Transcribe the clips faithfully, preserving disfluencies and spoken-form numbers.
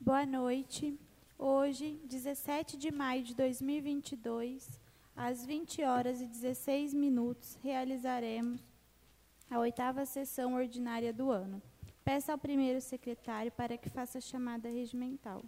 Boa noite. Hoje, dezessete de maio de dois mil e vinte e dois, às vinte horas e dezesseis minutos, realizaremos a oitava sessão ordinária do ano. Peço ao primeiro secretário para que faça a chamada regimental.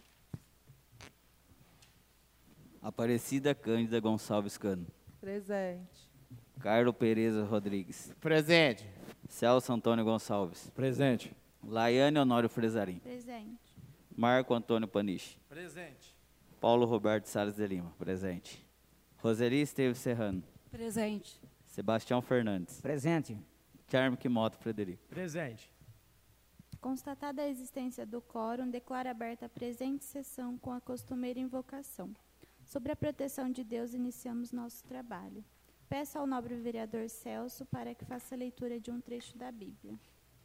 Aparecida Cândida Gonçalves Cano. Presente. Carlos Pereza Rodrigues. Presente. Celso Antônio Gonçalves. Presente. Laiane Honório Frezarim. Presente. Marco Antônio Paniche. Presente. Paulo Roberto Salles de Lima. Presente. Roseli Esteves Serrano. Presente. Sebastião Fernandes. Presente. Charme Quimoto Frederico. Presente. Constatada a existência do quórum, declaro aberta a presente sessão com a costumeira invocação. Sobre a proteção de Deus, iniciamos nosso trabalho. Peço ao nobre vereador Celso para que faça a leitura de um trecho da Bíblia.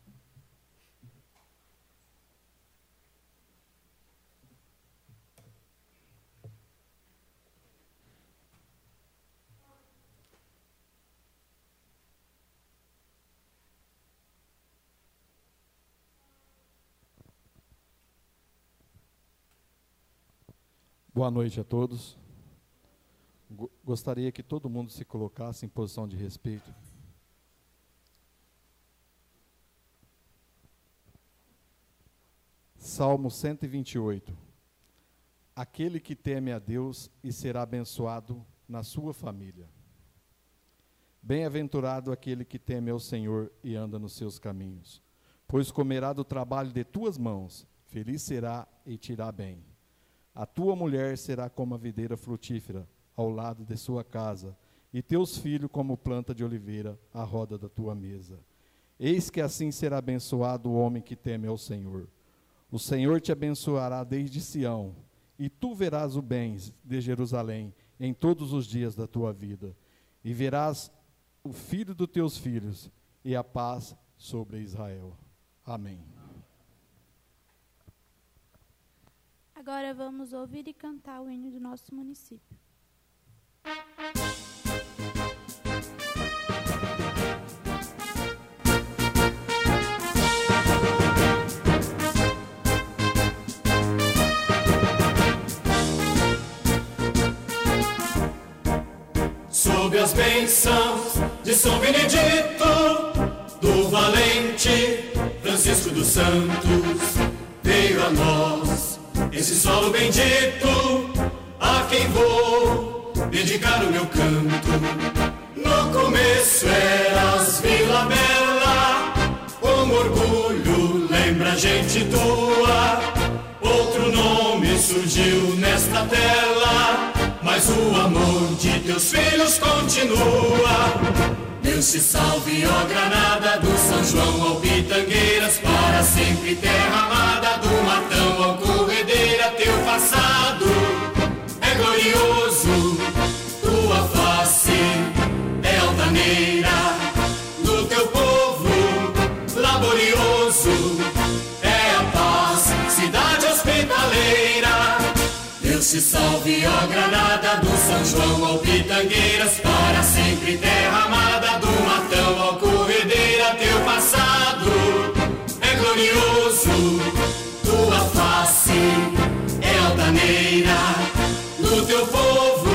Boa noite a todos. Gostaria que todo mundo se colocasse em posição de respeito. Salmo cento e vinte e oito. Aquele que teme a Deus e será abençoado na sua família. Bem-aventurado aquele que teme ao Senhor e anda nos seus caminhos, pois comerá do trabalho de tuas mãos, feliz será e te irá bem. A tua mulher será como a videira frutífera ao lado de sua casa, e teus filhos como planta de oliveira à roda da tua mesa. Eis que assim será abençoado o homem que teme ao Senhor. O Senhor te abençoará desde Sião, e tu verás o bem de Jerusalém em todos os dias da tua vida, e verás o filho dos teus filhos, e a paz sobre Israel. Amém. Agora vamos ouvir e cantar o hino do nosso município. Sob as bênçãos de São Benedito, do valente Francisco dos Santos, veio a nós esse solo bendito, a quem vou dedicar o meu canto. No começo eras Vila Bela, com orgulho lembra a gente tua. Outro nome surgiu nesta tela, mas o amor de teus filhos continua. Deus te salve, ó Granada, do São João ao Pitangueiras, para sempre terra amada, do Matão ao Corredeira. Teu passado é glorioso, tua face é altaneira, do teu povo laborioso é a paz, cidade hospitaleira. Deus te salve, ó Granada, do São João ao Pitangueiras, para sempre terra amada, do Matão ao Corredeira. Teu passado é glorioso, tua face é altaneira, do teu povo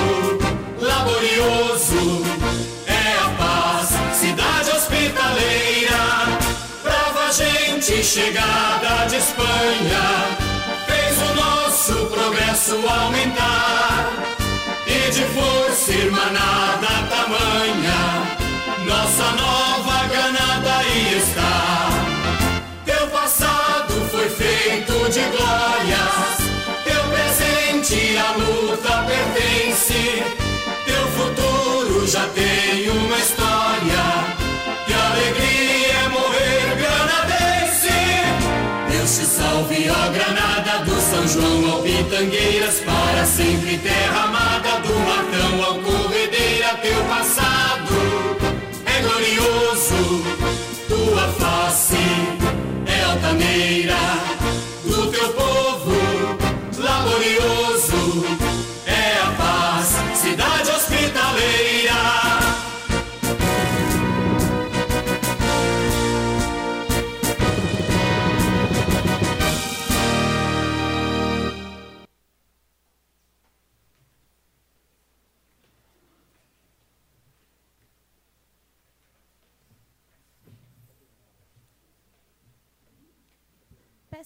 laborioso é a paz, cidade hospitaleira. Brava gente chegada de Espanha fez o nosso progresso aumentar, e de força irmanada tamanha nossa nova Granada aí está. Teu passado foi feito de glórias, teu presente à luta pertence, teu futuro já tem uma história, que alegria é morrer granadense. Deus te salve, ó Granada, do São João ao Pitangueiras, para sempre terra amada, do Matão ao Corredeira. Teu passado é glorioso, tua face é altaneira, do teu povo laborioso é a paz, cidade hospitaleira.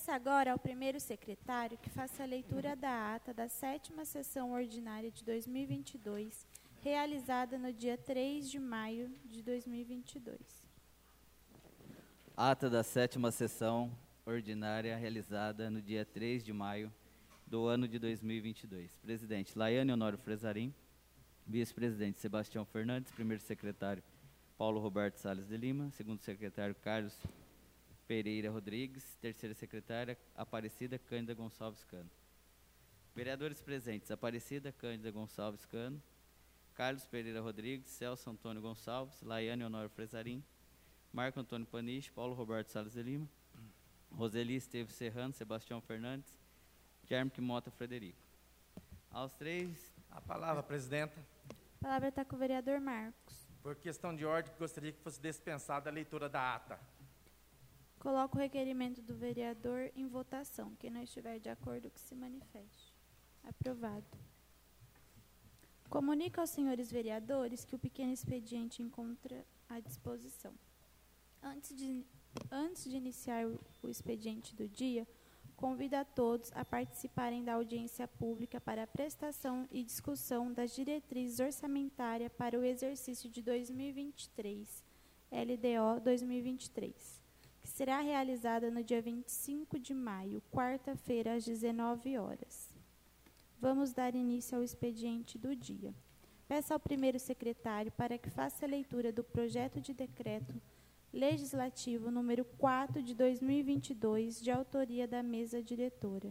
Peço agora ao primeiro secretário que faça a leitura da ata da sétima sessão ordinária de dois mil e vinte e dois, realizada no dia três de maio de dois mil e vinte e dois. Ata da sétima sessão ordinária realizada no dia três de maio do ano de dois mil e vinte e dois. Presidente, Laiane Honório Frezarim. Vice-presidente, Sebastião Fernandes. Primeiro secretário, Paulo Roberto Salles de Lima. Segundo secretário, Carlos Pereira Rodrigues. Terceira secretária, Aparecida Cândida Gonçalves Cano. Vereadores presentes, Aparecida Cândida Gonçalves Cano, Carlos Pereira Rodrigues, Celso Antônio Gonçalves, Laiane Honório Frezarim, Marco Antônio Paniche, Paulo Roberto Salles de Lima, Roseli Esteves Serrano, Sebastião Fernandes, Jermic Mota Frederico. Aos três... A palavra, presidenta. A palavra está com o vereador Marcos. Por questão de ordem, gostaria que fosse dispensada a leitura da ata. Coloco o requerimento do vereador em votação. Quem não estiver de acordo, que se manifeste. Aprovado. Comunico aos senhores vereadores que o pequeno expediente encontra à disposição. Antes de, antes de iniciar o, o expediente do dia, convido a todos a participarem da audiência pública para a prestação e discussão das diretrizes orçamentárias para o exercício de dois mil e vinte e três, L D O dois mil e vinte e três, que será realizada no dia vinte e cinco de maio, quarta-feira, às dezenove horas. Vamos dar início ao expediente do dia. Peço ao primeiro secretário para que faça a leitura do projeto de decreto legislativo número quatro de dois mil e vinte e dois, de autoria da mesa diretora.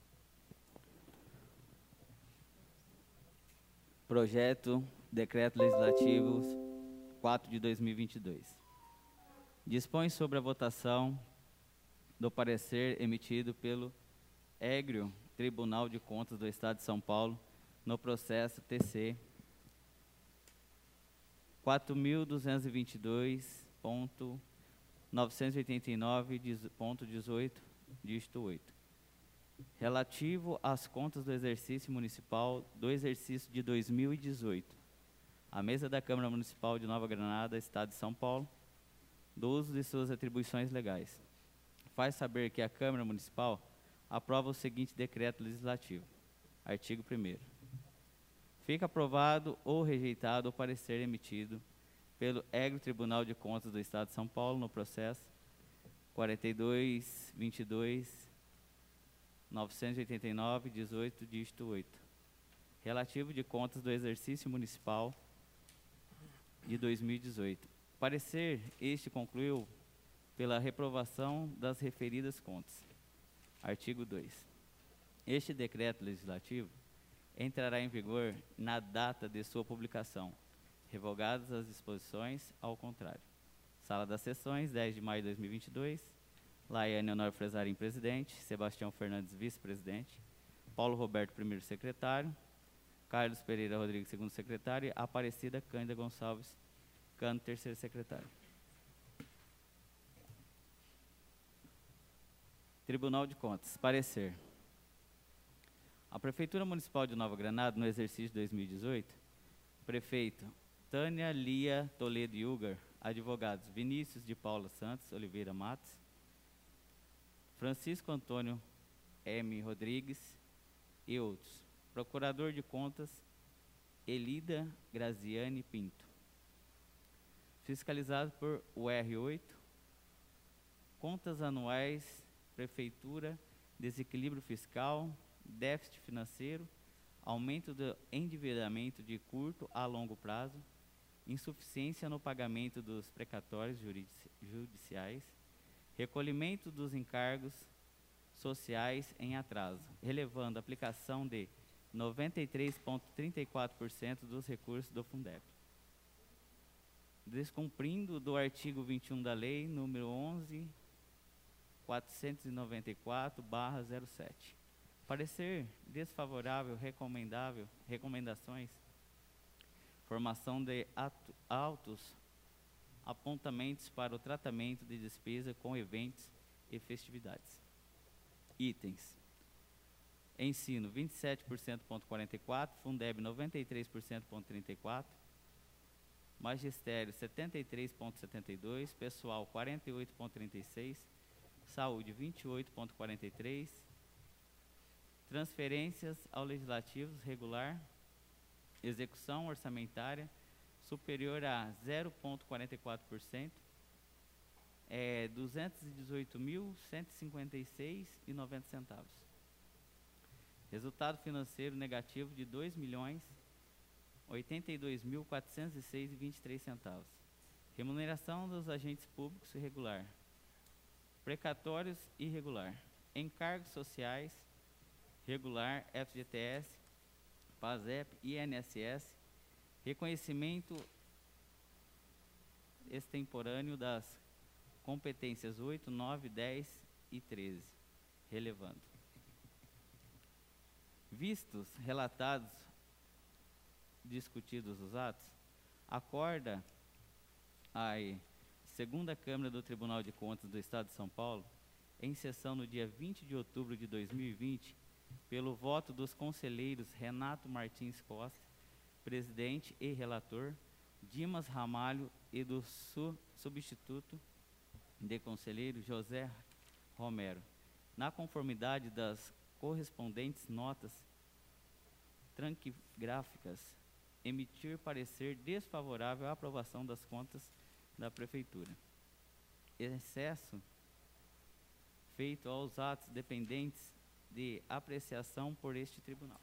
Projeto Decreto Legislativo quatro de dois mil e vinte e dois. Dispõe sobre a votação do parecer emitido pelo Égrio Tribunal de Contas do Estado de São Paulo no processo T C quatro mil duzentos e vinte e dois ponto novecentos e oitenta e nove ponto dezoito, dígito oito, relativo às contas do exercício municipal do exercício de dois mil e dezoito. A mesa da Câmara Municipal de Nova Granada, Estado de São Paulo, do uso de suas atribuições legais, faz saber que a Câmara Municipal aprova o seguinte decreto legislativo. Artigo primeiro. Fica aprovado ou rejeitado o parecer emitido pelo Égrio Tribunal de Contas do Estado de São Paulo no processo quarenta e dois, vinte e dois, novecentos e oitenta e nove, dezoito, dígito oito, relativo de contas do exercício municipal de dois mil e dezoito. Parecer este concluiu pela reprovação das referidas contas. Artigo dois. Este decreto legislativo entrará em vigor na data de sua publicação, revogadas as disposições ao contrário. Sala das Sessões, dez de maio de dois mil e vinte e dois. Laiane Honório Frezarim, presidente. Sebastião Fernandes, vice-presidente. Paulo Roberto, primeiro secretário. Carlos Pereira Rodrigues, segundo secretário. E Aparecida Cândida Gonçalves Cano, terceiro secretário. Tribunal de Contas. Parecer. A Prefeitura Municipal de Nova Granada, no exercício de dois mil e dezoito, prefeito Tânia Lia Toledo Yugar, advogados Vinícius de Paula Santos Oliveira Matos, Francisco Antônio M. Rodrigues e outros. Procurador de Contas, Elida Graziane Pinto. Fiscalizado por U R oito, Contas Anuais, Prefeitura, Desequilíbrio Fiscal, Déficit Financeiro, Aumento do endividamento de curto a longo prazo, insuficiência no pagamento dos precatórios judici judiciais, recolhimento dos encargos sociais em atraso, relevando a aplicação de noventa e três vírgula trinta e quatro por cento dos recursos do Fundeb. Descumprindo do artigo vinte e um da Lei número onze mil quatrocentos e noventa e quatro barra zero sete. Parecer desfavorável, recomendável, recomendações, formação de ato, autos, apontamentos para o tratamento de despesa com eventos e festividades. Itens. Ensino vinte e sete por cento ponto quarenta e quatro, Fundeb noventa e três por cento ponto trinta e quatro, Magistério setenta e três ponto setenta e dois, Pessoal quarenta e oito ponto trinta e seis, Saúde, vinte e oito ponto quarenta e três. Transferências ao Legislativo regular, execução orçamentária superior a zero ponto quarenta e quatro por cento, é duzentos e dezoito mil, cento e cinquenta e seis reais e noventa centavos. Resultado financeiro negativo de dois milhões, oitenta e dois mil, quatrocentos e seis reais e vinte e três centavos. Remuneração dos agentes públicos irregular. Precatórios irregular. Encargos sociais regular, F G T S, PASEP, I N S S. Reconhecimento extemporâneo das competências oito, nove, dez e treze. Relevando. Vistos, relatados, discutidos os atos, acorda a segunda Câmara do Tribunal de Contas do Estado de São Paulo, em sessão no dia vinte de outubro de dois mil e vinte, pelo voto dos conselheiros Renato Martins Costa, presidente e relator, Dimas Ramalho e do su substituto de conselheiro José Romero, na conformidade das correspondentes notas tranquigráficas, emitir parecer desfavorável à aprovação das contas da Prefeitura. Excesso feito aos atos dependentes de apreciação por este tribunal.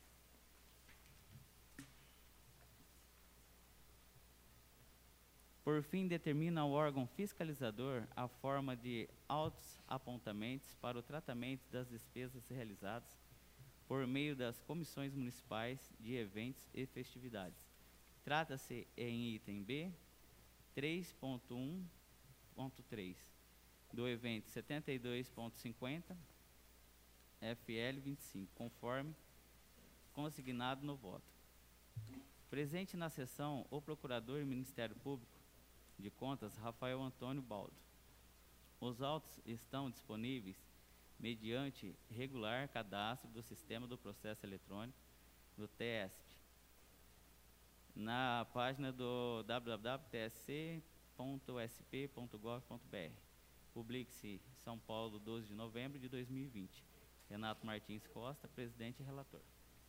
Por fim, determina o órgão fiscalizador a forma de autos apontamentos para o tratamento das despesas realizadas por meio das comissões municipais de eventos e festividades. Trata-se em item B, três ponto um ponto três, do evento setenta e dois ponto cinquenta, F L vinte e cinco, conforme consignado no voto. Presente na sessão, o Procurador e Ministério Público de Contas, Rafael Antônio Baldo. Os autos estão disponíveis mediante regular cadastro do Sistema do Processo Eletrônico, do T E S P, na página do w w w ponto t s c ponto s p ponto gov ponto b r. Publique-se São Paulo, doze de novembro de dois mil e vinte. Renato Martins Costa, presidente e relator.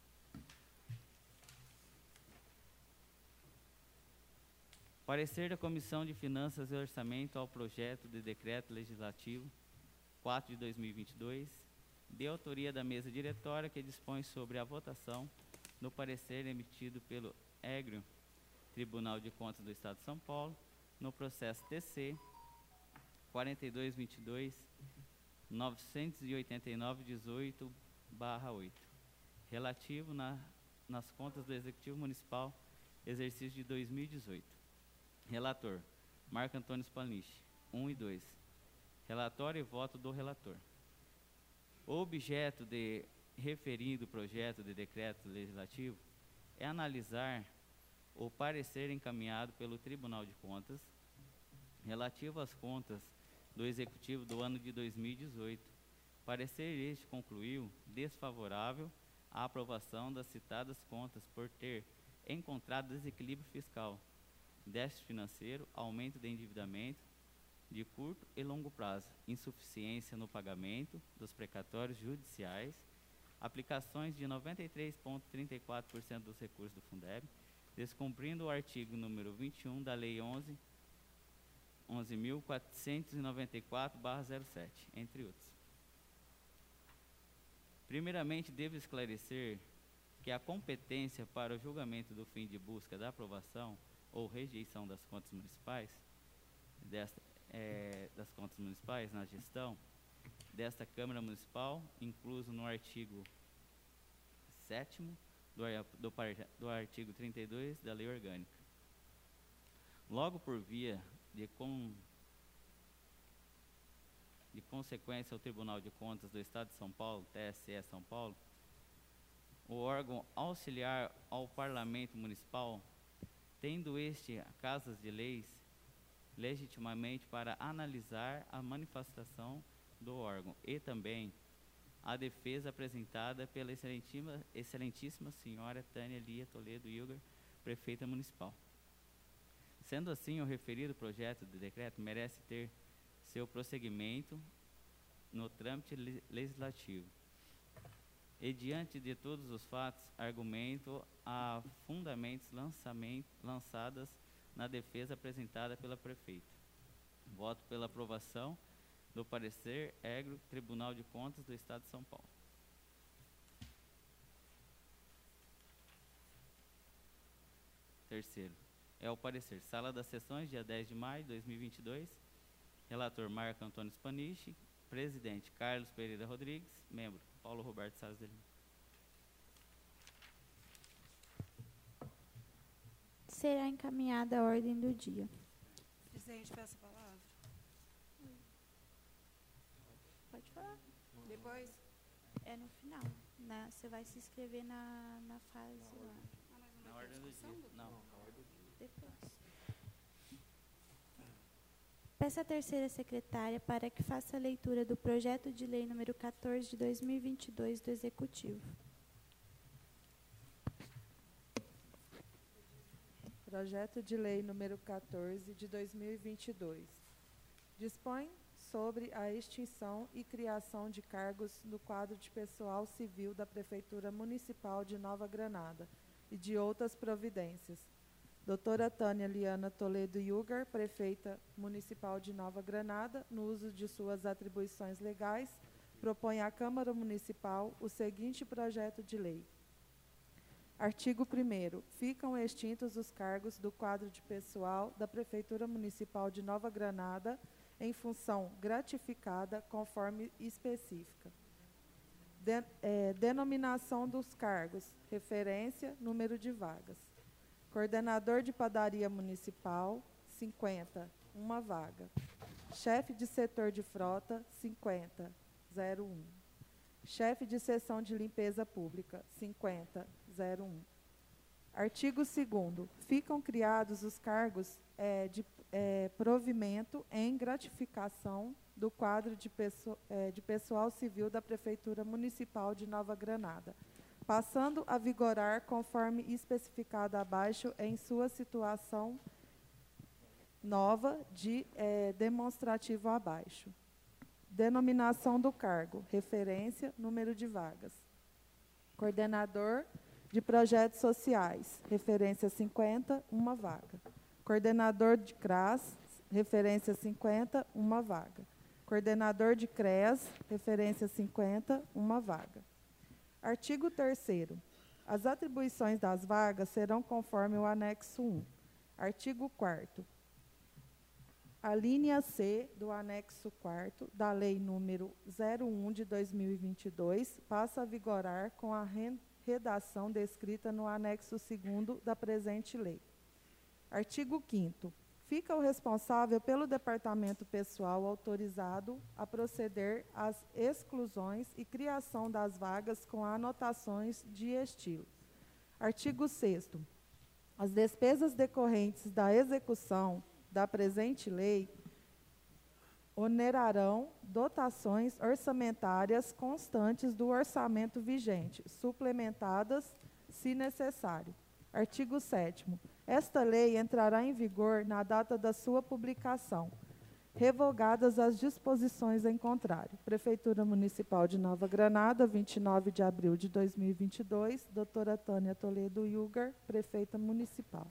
Parecer da Comissão de Finanças e Orçamento ao projeto de decreto legislativo quatro de dois mil e vinte e dois, de autoria da mesa diretória, que dispõe sobre a votação no parecer emitido pelo Égrio Tribunal de Contas do Estado de São Paulo, no processo T C quatro dois dois dois, nove oito nove, dezoito barra oito, relativo na, nas contas do Executivo Municipal, exercício de dois mil e dezoito. Relator, Marco Antônio Spanish, um e dois. Relatório e voto do relator. O objeto de referido projeto de decreto legislativo é analisar o parecer encaminhado pelo Tribunal de Contas relativo às contas do Executivo do ano de dois mil e dezoito. Parecer este concluiu desfavorável à aprovação das citadas contas por ter encontrado desequilíbrio fiscal, déficit financeiro, aumento de endividamento de curto e longo prazo, insuficiência no pagamento dos precatórios judiciais, aplicações de noventa e três vírgula trinta e quatro por cento dos recursos do Fundeb, descumprindo o artigo número vinte e um da Lei onze mil quatrocentos e noventa e quatro barra zero sete, entre outros. Primeiramente, devo esclarecer que a competência para o julgamento do fim de busca da aprovação ou rejeição das contas municipais, desta, é, das contas municipais na gestão desta Câmara Municipal, incluso no artigo sétimo do, do, do artigo trinta e dois da Lei Orgânica. Logo por via de, com, de consequência ao Tribunal de Contas do Estado de São Paulo, T S E São Paulo, o órgão auxiliar ao Parlamento Municipal, tendo este casas de leis legitimamente para analisar a manifestação do órgão e também a defesa apresentada pela excelentíssima, excelentíssima senhora Tânia Lia Toledo Ilger, prefeita municipal. Sendo assim, o referido projeto de decreto merece ter seu prosseguimento no trâmite le- legislativo. E diante de todos os fatos, argumento a fundamentos lançamen- lançadas na defesa apresentada pela prefeita. Voto pela aprovação do parecer égro Tribunal de Contas do Estado de São Paulo. Terceiro, é o parecer. Sala das Sessões, dia dez de maio de dois mil e vinte e dois. Relator Marco Antônio Spanichi. Presidente Carlos Pereira Rodrigues. Membro Paulo Roberto Salles de Lima. Será encaminhada a ordem do dia. Presidente, peço a palavra. Pode falar. Depois? É no final. Na, você vai se inscrever na, na fase lá. Ah, mas não Na vai ter ordem do discussão, dia. doutor? Não. Depois. Peço à terceira secretária para que faça a leitura do projeto de lei número quatorze de dois mil e vinte e dois do Executivo. Projeto de Lei número quatorze de dois mil e vinte e dois. Dispõe sobre a extinção e criação de cargos no quadro de pessoal civil da Prefeitura Municipal de Nova Granada e de outras providências. Doutora Tânia Liana Toledo Yugar, Prefeita Municipal de Nova Granada, no uso de suas atribuições legais, propõe à Câmara Municipal o seguinte projeto de lei. Artigo primeiro. Ficam extintos os cargos do quadro de pessoal da Prefeitura Municipal de Nova Granada em função gratificada conforme específica. De, é, denominação dos cargos, referência, número de vagas. Coordenador de padaria municipal, cinquenta, uma vaga. Chefe de setor de frota, cinquenta, zero um. Chefe de seção de limpeza pública, cinquenta, zero um. Artigo segundo. Ficam criados os cargos é, de é, provimento em gratificação do quadro de, pesso, é, de pessoal civil da Prefeitura Municipal de Nova Granada, passando a vigorar conforme especificado abaixo em sua situação nova de é, demonstrativo abaixo. Denominação do cargo, referência, número de vagas. Coordenador de projetos sociais, referência cinquenta, uma vaga. Coordenador de C R A S, referência cinquenta, uma vaga. Coordenador de C R E A S, referência cinquenta, uma vaga. Artigo terceiro. As atribuições das vagas serão conforme o anexo um. Artigo quarto. A linha C do anexo quarto da Lei número zero um de dois mil e vinte e dois passa a vigorar com a redação descrita no anexo segundo da presente lei. Artigo quinto. Fica o responsável pelo departamento pessoal autorizado a proceder às exclusões e criação das vagas com anotações de estilo. Artigo sexto. As despesas decorrentes da execução da presente lei onerarão dotações orçamentárias constantes do orçamento vigente, suplementadas se necessário. Artigo sétimo. Esta lei entrará em vigor na data da sua publicação, revogadas as disposições em contrário. Prefeitura Municipal de Nova Granada, vinte e nove de abril de dois mil e vinte e dois, doutora Tânia Toledo Yugar, Prefeita Municipal.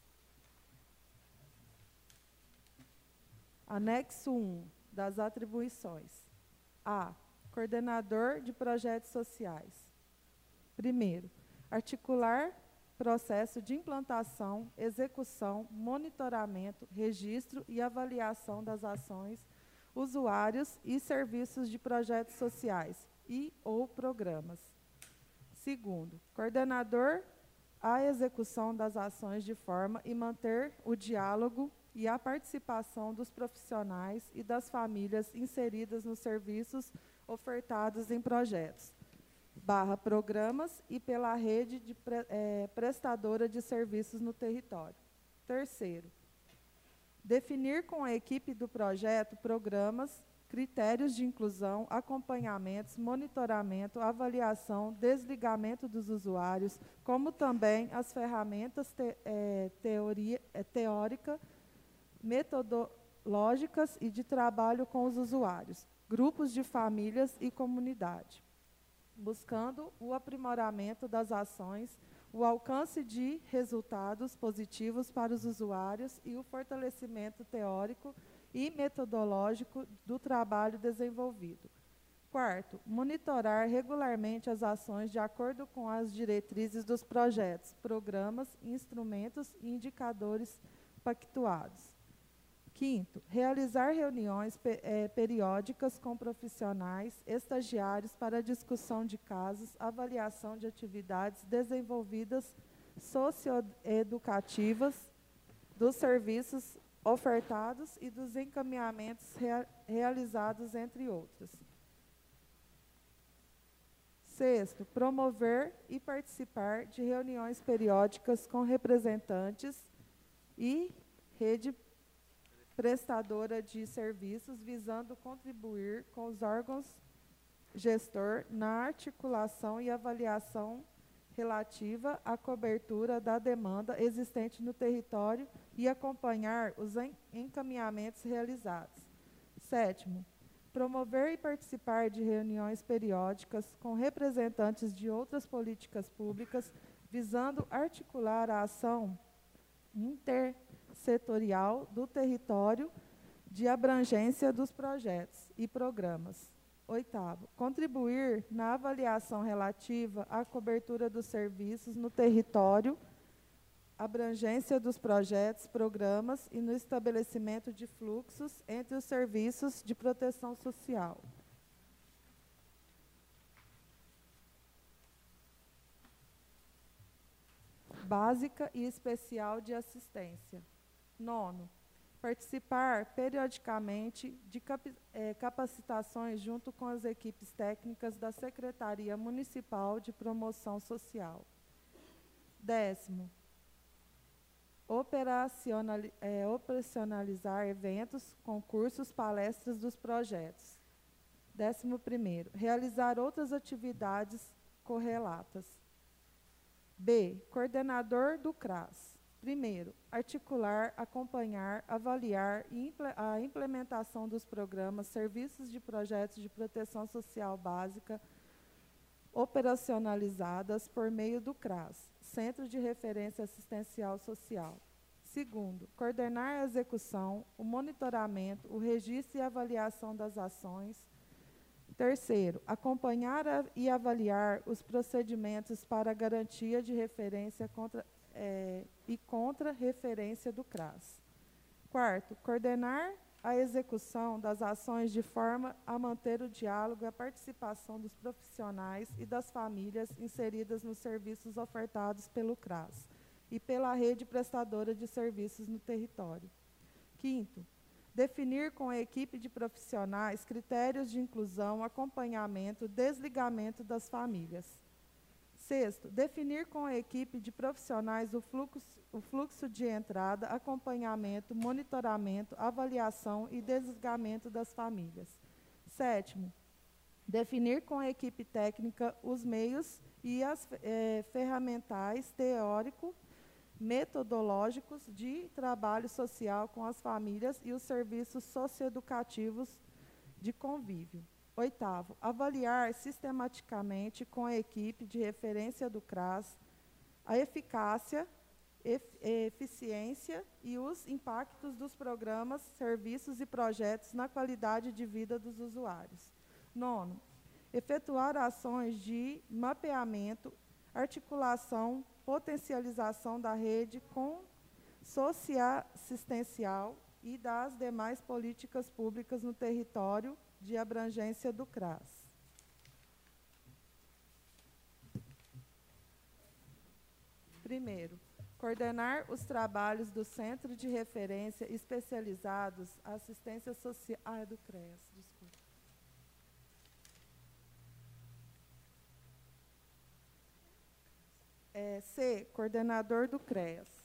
Anexo um das atribuições. A. Coordenador de projetos sociais. Primeiro, articular processo de implantação, execução, monitoramento, registro e avaliação das ações, usuários e serviços de projetos sociais e ou programas. Segundo, coordenador a execução das ações de forma e manter o diálogo e a participação dos profissionais e das famílias inseridas nos serviços ofertados em projetos, barra programas e pela rede de pre, é, prestadora de serviços no território. Terceiro, definir com a equipe do projeto programas, critérios de inclusão, acompanhamentos, monitoramento, avaliação, desligamento dos usuários, como também as ferramentas te, é, teoria, é, teórica, metodológicas e de trabalho com os usuários, grupos de famílias e comunidade, buscando o aprimoramento das ações, o alcance de resultados positivos para os usuários e o fortalecimento teórico e metodológico do trabalho desenvolvido. Quarto, monitorar regularmente as ações de acordo com as diretrizes dos projetos, programas, instrumentos e indicadores pactuados. Quinto, realizar reuniões pe eh, periódicas com profissionais, estagiários para discussão de casos, avaliação de atividades desenvolvidas socioeducativas, dos serviços ofertados e dos encaminhamentos rea realizados, entre outros. Sexto, promover e participar de reuniões periódicas com representantes e rede prestadora de serviços, visando contribuir com os órgãos gestor na articulação e avaliação relativa à cobertura da demanda existente no território e acompanhar os encaminhamentos realizados. Sétimo, promover e participar de reuniões periódicas com representantes de outras políticas públicas, visando articular a ação intersetorial do território de abrangência dos projetos e programas. Oitavo, contribuir na avaliação relativa à cobertura dos serviços no território, abrangência dos projetos, programas e no estabelecimento de fluxos entre os serviços de proteção social. Básica e especial de assistência. Nono, participar periodicamente de cap eh, capacitações junto com as equipes técnicas da Secretaria Municipal de Promoção Social. Décimo, operacionali eh, operacionalizar eventos, concursos, palestras dos projetos. Décimo primeiro, realizar outras atividades correlatas. B, coordenador do C R A S. Primeiro, articular, acompanhar, avaliar a implementação dos programas, serviços de projetos de proteção social básica operacionalizadas por meio do C R A S, Centro de Referência Assistencial Social. Segundo, coordenar a execução, o monitoramento, o registro e avaliação das ações. Terceiro, acompanhar a, e avaliar os procedimentos para a garantia de referência contra, é, e contra-referência do C R A S. Quarto, coordenar a execução das ações de forma a manter o diálogo e a participação dos profissionais e das famílias inseridas nos serviços ofertados pelo C R A S e pela rede prestadora de serviços no território. Quinto, definir com a equipe de profissionais critérios de inclusão, acompanhamento, desligamento das famílias. Sexto, definir com a equipe de profissionais o fluxo, o fluxo de entrada, acompanhamento, monitoramento, avaliação e desligamento das famílias. Sétimo, definir com a equipe técnica os meios e as eh, ferramentais teórico metodológicos de trabalho social com as famílias e os serviços socioeducativos de convívio. Oitavo, avaliar sistematicamente com a equipe de referência do C R A S a eficácia, ef eficiência e os impactos dos programas, serviços e projetos na qualidade de vida dos usuários. Nono, efetuar ações de mapeamento, articulação, potencialização da rede com socioassistencial e das demais políticas públicas no território de abrangência do C R A S. Primeiro, coordenar os trabalhos do Centro de Referência Especializados à Assistência Social... Ah, é do C R E A S, desculpa. É, C, coordenador do C R E A S.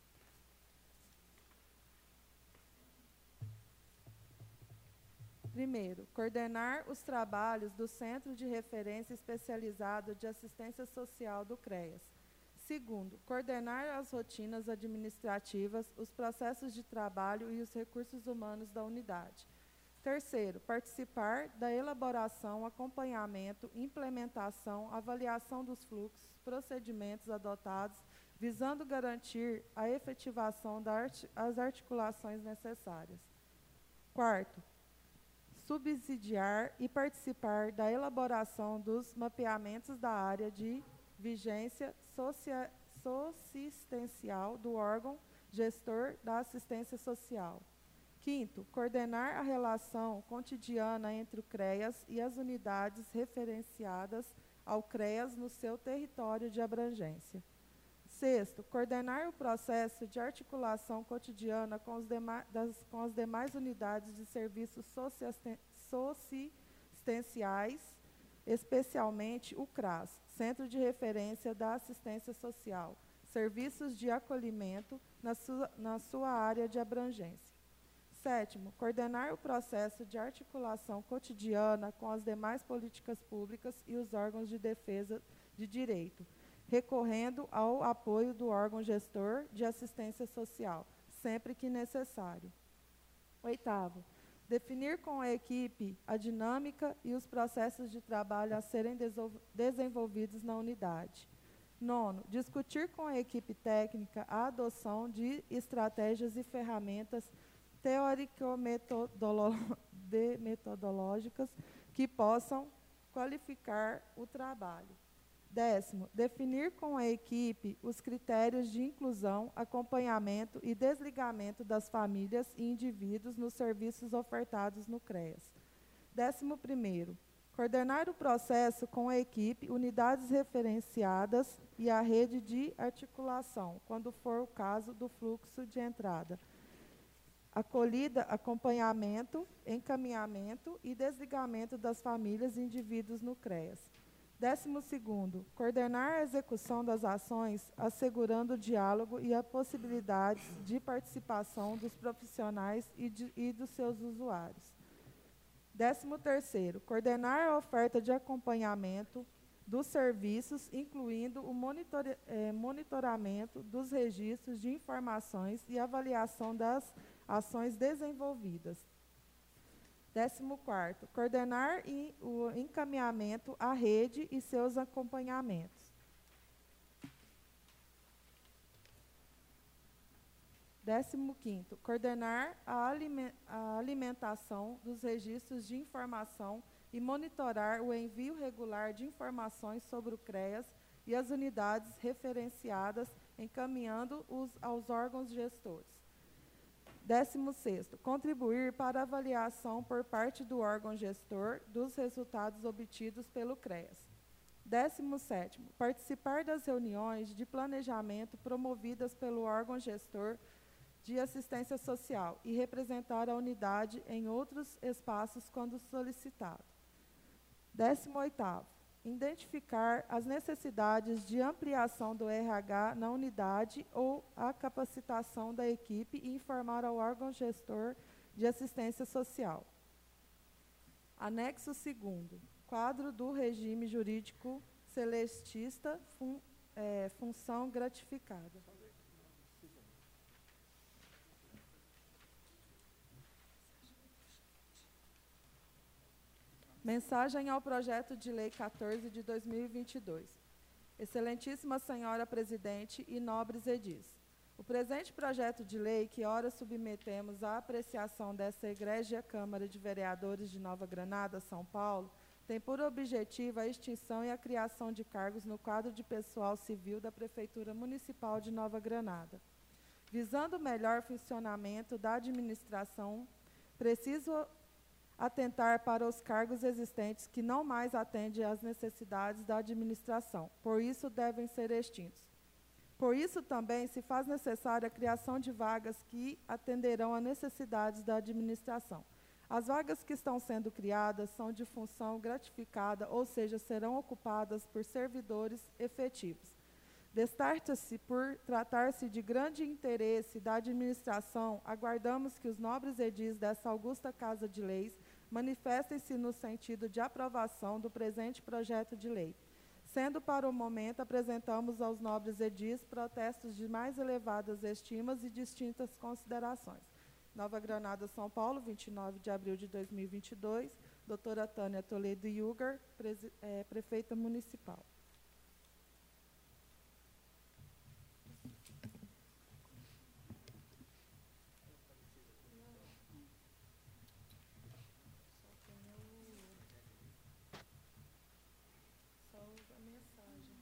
Primeiro, coordenar os trabalhos do Centro de Referência Especializado de Assistência Social do C R E A S. Segundo, coordenar as rotinas administrativas, os processos de trabalho e os recursos humanos da unidade. Terceiro, participar da elaboração, acompanhamento, implementação, avaliação dos fluxos, procedimentos adotados, visando garantir a efetivação das art articulações necessárias. Quarto, subsidiar e participar da elaboração dos mapeamentos da área de vigência socia socioassistencial do órgão gestor da assistência social. Quinto, coordenar a relação cotidiana entre o CREAS e as unidades referenciadas ao CREAS no seu território de abrangência. Sexto, coordenar o processo de articulação cotidiana com, os das, com as demais unidades de serviços socioassistenciais, especialmente o CRAS, Centro de Referência da Assistência Social, serviços de acolhimento na sua, na sua área de abrangência. Sétimo, coordenar o processo de articulação cotidiana com as demais políticas públicas e os órgãos de defesa de direito, recorrendo ao apoio do órgão gestor de assistência social, sempre que necessário. Oitavo, definir com a equipe a dinâmica e os processos de trabalho a serem desenvolvidos na unidade. Nono, discutir com a equipe técnica a adoção de estratégias e ferramentas teórico-metodológicas que possam qualificar o trabalho. Décimo, definir com a equipe os critérios de inclusão, acompanhamento e desligamento das famílias e indivíduos nos serviços ofertados no CREAS. Décimo primeiro, coordenar o processo com a equipe, unidades referenciadas e a rede de articulação, quando for o caso do fluxo de entrada. Acolhida, acompanhamento, encaminhamento e desligamento das famílias e indivíduos no CREAS. Décimo segundo, coordenar a execução das ações, assegurando o diálogo e a possibilidade de participação dos profissionais e, de, e dos seus usuários. Décimo terceiro, coordenar a oferta de acompanhamento dos serviços, incluindo o monitor, eh, monitoramento dos registros de informações e avaliação das ações desenvolvidas. Décimo quarto, coordenar e, o encaminhamento à rede e seus acompanhamentos. Décimo quinto, coordenar a, aliment, a alimentação dos registros de informação e monitorar o envio regular de informações sobre o CREAS e as unidades referenciadas, encaminhando-os aos órgãos gestores. Décimo sexto, contribuir para a avaliação por parte do órgão gestor dos resultados obtidos pelo CREAS. Décimo sétimo, participar das reuniões de planejamento promovidas pelo órgão gestor de assistência social e representar a unidade em outros espaços quando solicitado. Décimo oitavo, identificar as necessidades de ampliação do R H na unidade ou a capacitação da equipe e informar ao órgão gestor de assistência social. Anexo segundo, quadro do regime jurídico celestista, fun, é, função gratificada. Mensagem ao projeto de lei quatorze de dois mil e vinte e dois. Excelentíssima Senhora Presidente e nobres edis, o presente projeto de lei que ora submetemos à apreciação dessa egrégia Câmara de Vereadores de Nova Granada, São Paulo, tem por objetivo a extinção e a criação de cargos no quadro de pessoal civil da Prefeitura Municipal de Nova Granada. Visando o melhor funcionamento da administração, preciso atentar para os cargos existentes que não mais atendem às necessidades da administração, por isso devem ser extintos. Por isso também se faz necessária a criação de vagas que atenderão às necessidades da administração. As vagas que estão sendo criadas são de função gratificada, ou seja, serão ocupadas por servidores efetivos. Destaca-se por tratar-se de grande interesse da administração, aguardamos que os nobres edis dessa augusta Casa de Leis manifestem-se no sentido de aprovação do presente projeto de lei. Sendo para o momento, apresentamos aos nobres edis protestos de mais elevadas estimas e distintas considerações. Nova Granada, São Paulo, vinte e nove de abril de dois mil e vinte e dois. Doutora Tânia Toledo Yuger, presi- eh, prefeita municipal. Só a mensagem.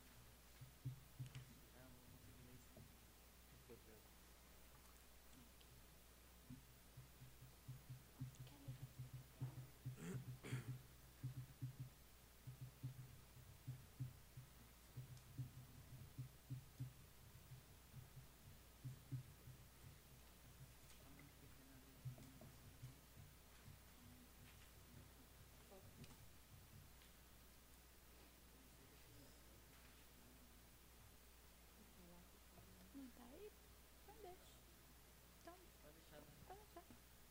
Não tá aí? Então deixa. Então, pode deixar.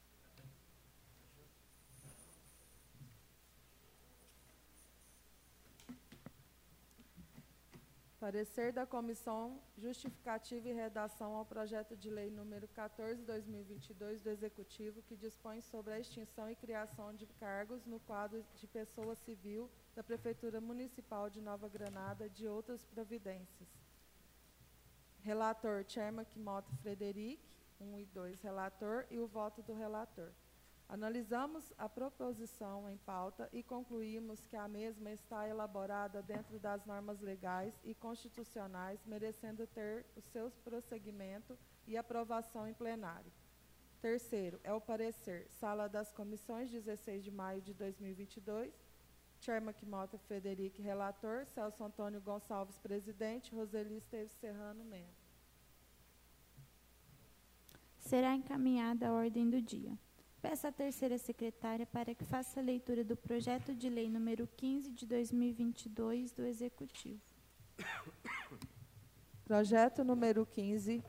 Parecer da Comissão Justificativa e Redação ao projeto de lei número quatorze, dois mil e vinte e dois do Executivo, que dispõe sobre a extinção e criação de cargos no quadro de pessoa civil da Prefeitura Municipal de Nova Granada e de outras providências. Relator, Chermak Mota Frederic, um e dois, relator, e o voto do relator. Analisamos a proposição em pauta e concluímos que a mesma está elaborada dentro das normas legais e constitucionais, merecendo ter o seu prosseguimento e aprovação em plenário. Terceiro, é o parecer, Sala das Comissões, dezesseis de maio de dois mil e vinte e dois, Chermak Mota Frederic, relator, Celso Antônio Gonçalves, presidente, Roseli Esteves Serrano, membro. Será encaminhada a ordem do dia. Peço à terceira secretária para que faça a leitura do projeto de lei número quinze de dois mil e vinte e dois do Executivo. Projeto número quinze,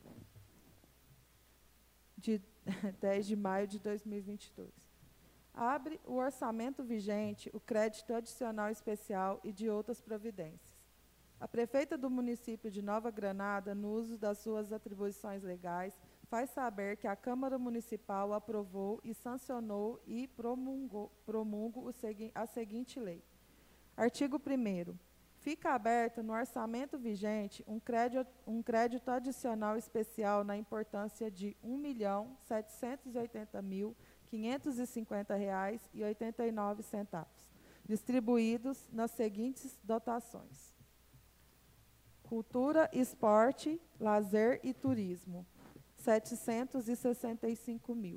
de dez de maio de dois mil e vinte e dois. Abre o orçamento vigente, o crédito adicional especial e de outras providências. A prefeita do município de Nova Granada, no uso das suas atribuições legais, faz saber que a Câmara Municipal aprovou e sancionou e promulgou, promulgou o segui, a seguinte lei. Artigo primeiro. Fica aberto no orçamento vigente um crédito, um crédito adicional especial na importância de um milhão setecentos e oitenta mil quinhentos e cinquenta reais e oitenta e nove centavos, distribuídos nas seguintes dotações: Cultura, Esporte, Lazer e Turismo, setecentos e sessenta e cinco mil.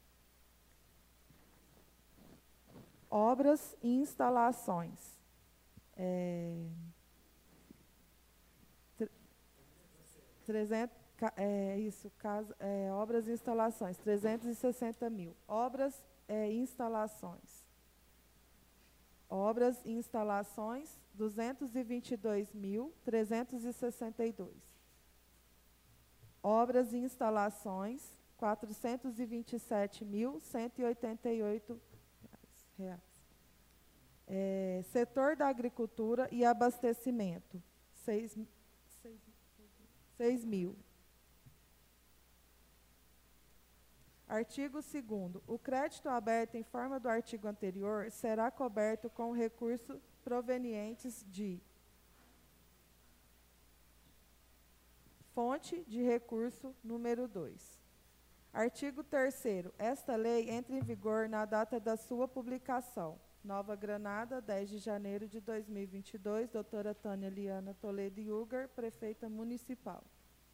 Obras e instalações. É, trezentos, é, isso, casa, é, obras e instalações, trezentos e sessenta mil. Obras e instalações. Obras e instalações, duzentos e vinte e dois mil, trezentos e sessenta e dois. Obras e instalações, quatrocentos e vinte e sete mil, cento e oitenta e oito reais. É, setor da agricultura e abastecimento, seis, seis, seis mil. Artigo segundo. O crédito aberto em forma do artigo anterior será coberto com recursos provenientes de fonte de recurso número dois. Artigo terceiro. Esta lei entra em vigor na data da sua publicação. Nova Granada, dez de janeiro de dois mil e vinte e dois, doutora Tânia Liana Toledo Yuger, prefeita municipal.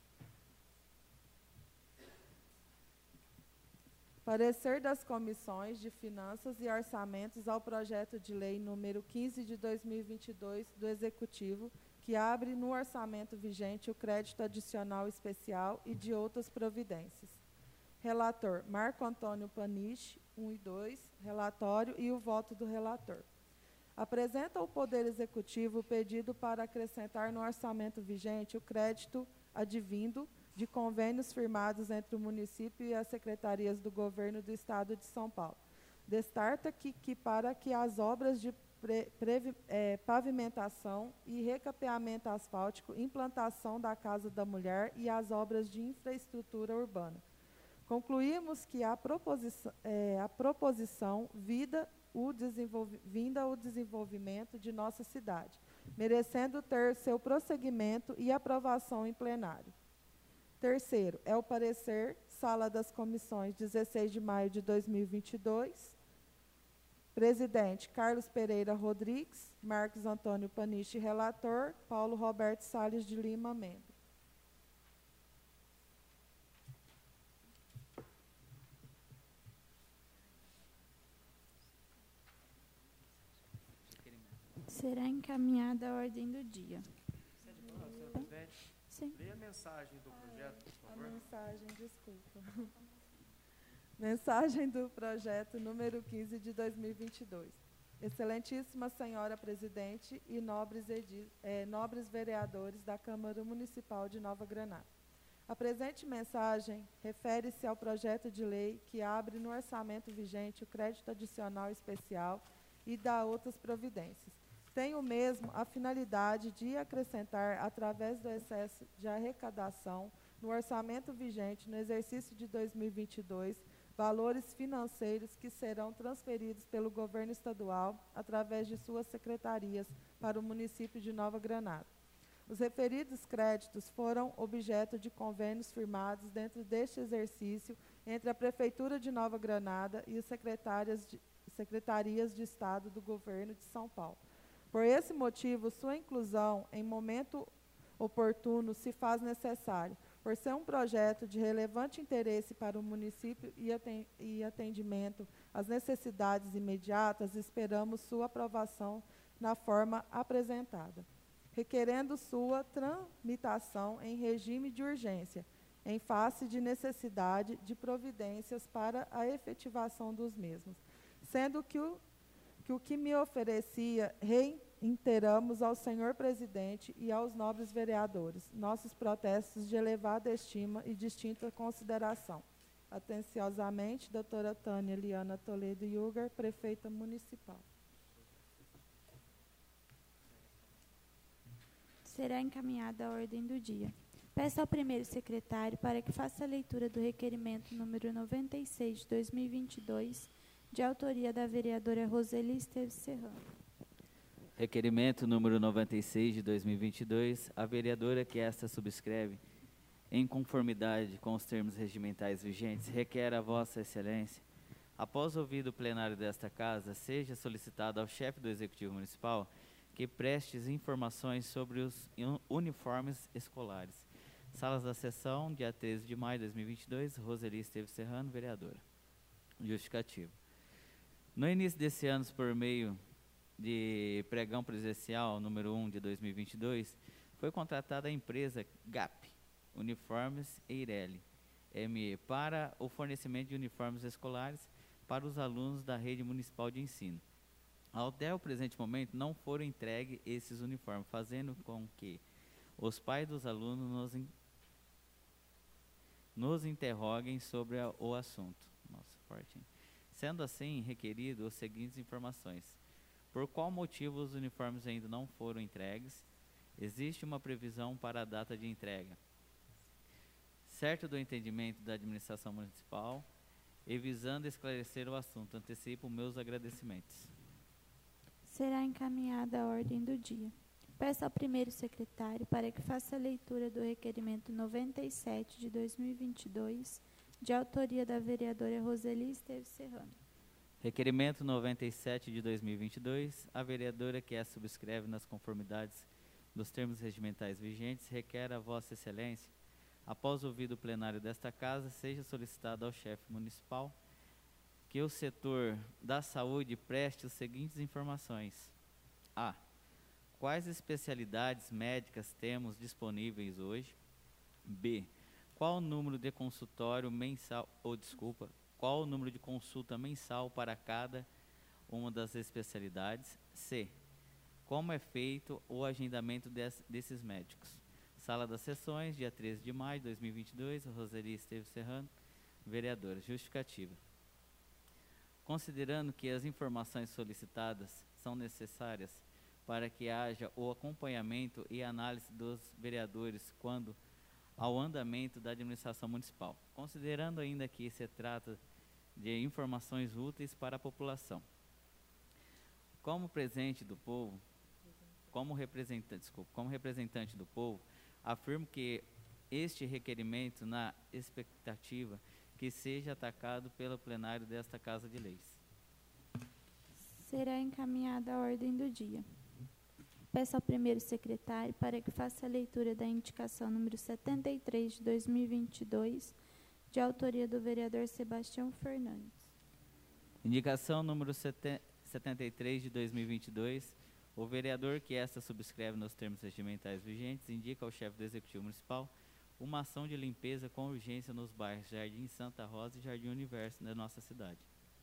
Parecer das Comissões de Finanças e Orçamentos ao projeto de lei número quinze de dois mil e vinte e dois do Executivo, que abre no orçamento vigente o crédito adicional especial e de outras providências. Relator, Marco Antônio Paniche, um e dois, relatório e o voto do relator. Apresenta ao Poder Executivo o pedido para acrescentar no orçamento vigente o crédito advindo de convênios firmados entre o município e as secretarias do Governo do Estado de São Paulo. Destaca que, que para que as obras de pre, pre, é, pavimentação e recapeamento asfáltico, implantação da Casa da Mulher e as obras de infraestrutura urbana, Concluímos que a proposição, é, a proposição vida o desenvolvi, vinda o desenvolvimento de nossa cidade, merecendo ter seu prosseguimento e aprovação em plenário. Terceiro, é o parecer, Sala das Comissões, dezesseis de maio de dois mil e vinte e dois. Presidente, Carlos Pereira Rodrigues, Marcos Antônio Panichi, relator, Paulo Roberto Salles de Lima, membro. Será encaminhada a ordem do dia. Senhor presidente, Sim. leia a mensagem do projeto, por A favor. mensagem, desculpa. Mensagem do projeto número quinze de dois mil e vinte e dois. Excelentíssima Senhora Presidente e nobres, edi, eh, nobres vereadores da Câmara Municipal de Nova Granada. A presente mensagem refere-se ao projeto de lei que abre no orçamento vigente o crédito adicional especial e dá outras providências. Tem o mesmo a finalidade de acrescentar, através do excesso de arrecadação no orçamento vigente no exercício de dois mil e vinte e dois, valores financeiros que serão transferidos pelo governo estadual através de suas secretarias para o município de Nova Granada. Os referidos créditos foram objeto de convênios firmados dentro deste exercício entre a Prefeitura de Nova Granada e as secretarias de, secretarias de Estado do Governo de São Paulo. Por esse motivo, sua inclusão em momento oportuno se faz necessário, por ser um projeto de relevante interesse para o município e atendimento às necessidades imediatas, esperamos sua aprovação na forma apresentada, requerendo sua tramitação em regime de urgência, em face de necessidade de providências para a efetivação dos mesmos, sendo que o que o que me oferecia, reiteramos ao senhor presidente e aos nobres vereadores nossos protestos de elevada estima e distinta consideração. Atenciosamente, doutora Tânia Liana Toledo Yugar, prefeita municipal. Será encaminhada a ordem do dia. Peço ao primeiro secretário para que faça a leitura do requerimento número noventa e seis de dois mil e vinte e dois, de autoria da vereadora Roseli Esteves Serrano. Requerimento número noventa e seis de dois mil e vinte e dois, a vereadora que esta subscreve, em conformidade com os termos regimentais vigentes, requer a Vossa Excelência, após ouvido o plenário desta Casa, seja solicitado ao chefe do Executivo Municipal que preste informações sobre os uniformes escolares. Salas da Sessão, dia treze de maio de dois mil e vinte e dois, Roseli Esteves Serrano, vereadora. Justificativo. No início desse ano, por meio de pregão presencial número um de dois mil e vinte e dois, foi contratada a empresa G A P, Uniformes Eireli, M E, para o fornecimento de uniformes escolares para os alunos da rede municipal de ensino. Até o presente momento, não foram entregues esses uniformes, fazendo com que os pais dos alunos nos, in, nos interroguem sobre a, o assunto. Nossa, forte, hein? Sendo assim, requerido as seguintes informações. Por qual motivo os uniformes ainda não foram entregues? Existe uma previsão para a data de entrega. Certo do entendimento da administração municipal e visando esclarecer o assunto, antecipo meus agradecimentos. Será encaminhada a ordem do dia. Peço ao primeiro secretário para que faça a leitura do requerimento noventa e sete de dois mil e vinte e dois, de autoria da vereadora Roseli Esteves Serrano. Requerimento noventa e sete de dois mil e vinte e dois, a vereadora que a subscreve nas conformidades dos termos regimentais vigentes, requer a Vossa Excelência, após ouvido o plenário desta Casa, seja solicitado ao chefe municipal que o setor da saúde preste as seguintes informações. A. Quais especialidades médicas temos disponíveis hoje? B. Qual o número de consultório mensal, ou desculpa, qual o número de consulta mensal para cada uma das especialidades? C. Como é feito o agendamento des, desses médicos? Sala das Sessões, dia treze de maio de dois mil e vinte e dois, Roseli Esteves Serrano, vereadora. Justificativa. Considerando que as informações solicitadas são necessárias para que haja o acompanhamento e análise dos vereadores quando ao andamento da administração municipal, considerando ainda que se trata de informações úteis para a população. Como presente do povo, como representante, desculpa, como representante do povo, afirmo que este requerimento na expectativa que seja atacado pelo plenário desta Casa de Leis. Será encaminhada a ordem do dia. Peço ao primeiro secretário para que faça a leitura da indicação número setenta e três de dois mil e vinte e dois, de autoria do vereador Sebastião Fernandes. Indicação número setenta e três de dois mil e vinte e dois. O vereador que esta subscreve nos termos regimentais vigentes indica ao chefe do Executivo Municipal uma ação de limpeza com urgência nos bairros Jardim Santa Rosa e Jardim Universo da nossa cidade.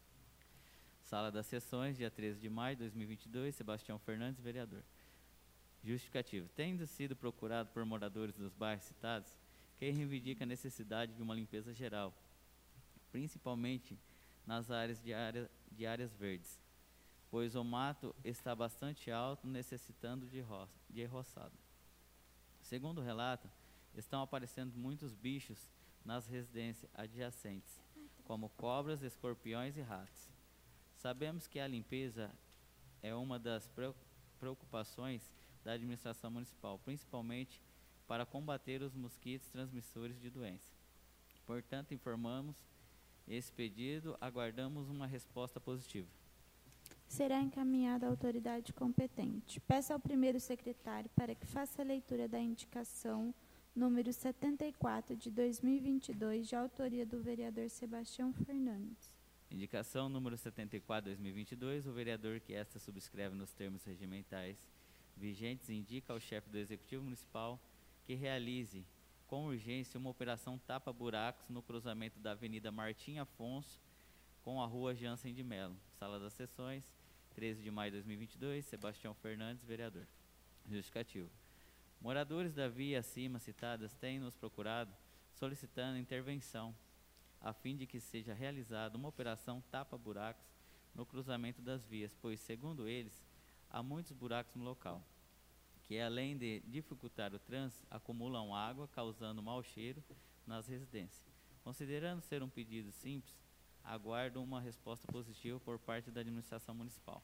Sala das Sessões, dia treze de maio de dois mil e vinte e dois, Sebastião Fernandes, vereador. Justificativo. Tendo sido procurado por moradores dos bairros citados, que reivindica a necessidade de uma limpeza geral, principalmente nas áreas de, área, de áreas verdes, pois o mato está bastante alto, necessitando de, ro de roçado. Segundo o relato, estão aparecendo muitos bichos nas residências adjacentes, como cobras, escorpiões e ratos. Sabemos que a limpeza é uma das preocupações da administração municipal, principalmente para combater os mosquitos transmissores de doença. Portanto, informamos esse pedido, aguardamos uma resposta positiva. Será encaminhada à autoridade competente. Peço ao primeiro secretário para que faça a leitura da indicação número setenta e quatro de dois mil e vinte e dois, de autoria do vereador Sebastião Fernandes. Indicação número setenta e quatro de dois mil e vinte e dois, o vereador que esta subscreve nos termos regimentais vigentes indica ao chefe do Executivo Municipal que realize com urgência uma operação tapa-buracos no cruzamento da Avenida Martim Afonso com a Rua Jansen de Mello. Sala das Sessões, treze de maio de dois mil e vinte e dois, Sebastião Fernandes, vereador. Justificativo. Moradores da via acima citadas têm nos procurado solicitando intervenção a fim de que seja realizada uma operação tapa-buracos no cruzamento das vias, pois, segundo eles, há muitos buracos no local, que além de dificultar o trânsito, acumulam água, causando mau cheiro nas residências. Considerando ser um pedido simples, aguardo uma resposta positiva por parte da administração municipal.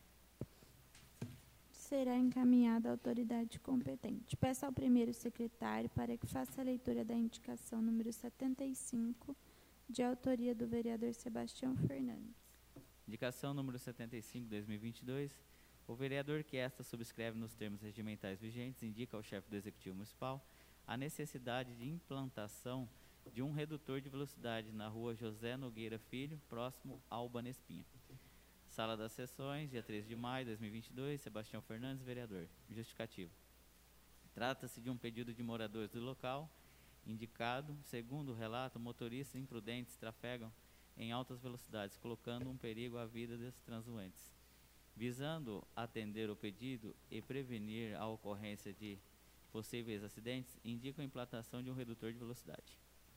Será encaminhada à autoridade competente. Peço ao primeiro secretário para que faça a leitura da indicação número setenta e cinco, de autoria do vereador Sebastião Fernandes. Indicação número setenta e cinco de dois mil e vinte e dois. O vereador que esta subscreve nos termos regimentais vigentes indica ao chefe do Executivo Municipal a necessidade de implantação de um redutor de velocidade na rua José Nogueira Filho, próximo ao Banespinha. Sala das Sessões, dia treze de maio de dois mil e vinte e dois, Sebastião Fernandes, vereador. Justificativo. Trata-se de um pedido de moradores do local indicado. Segundo o relato, motoristas imprudentes trafegam em altas velocidades, colocando um perigo à vida dos transuentes. Visando atender o pedido e prevenir a ocorrência de possíveis acidentes, indica a implantação de um redutor de velocidade.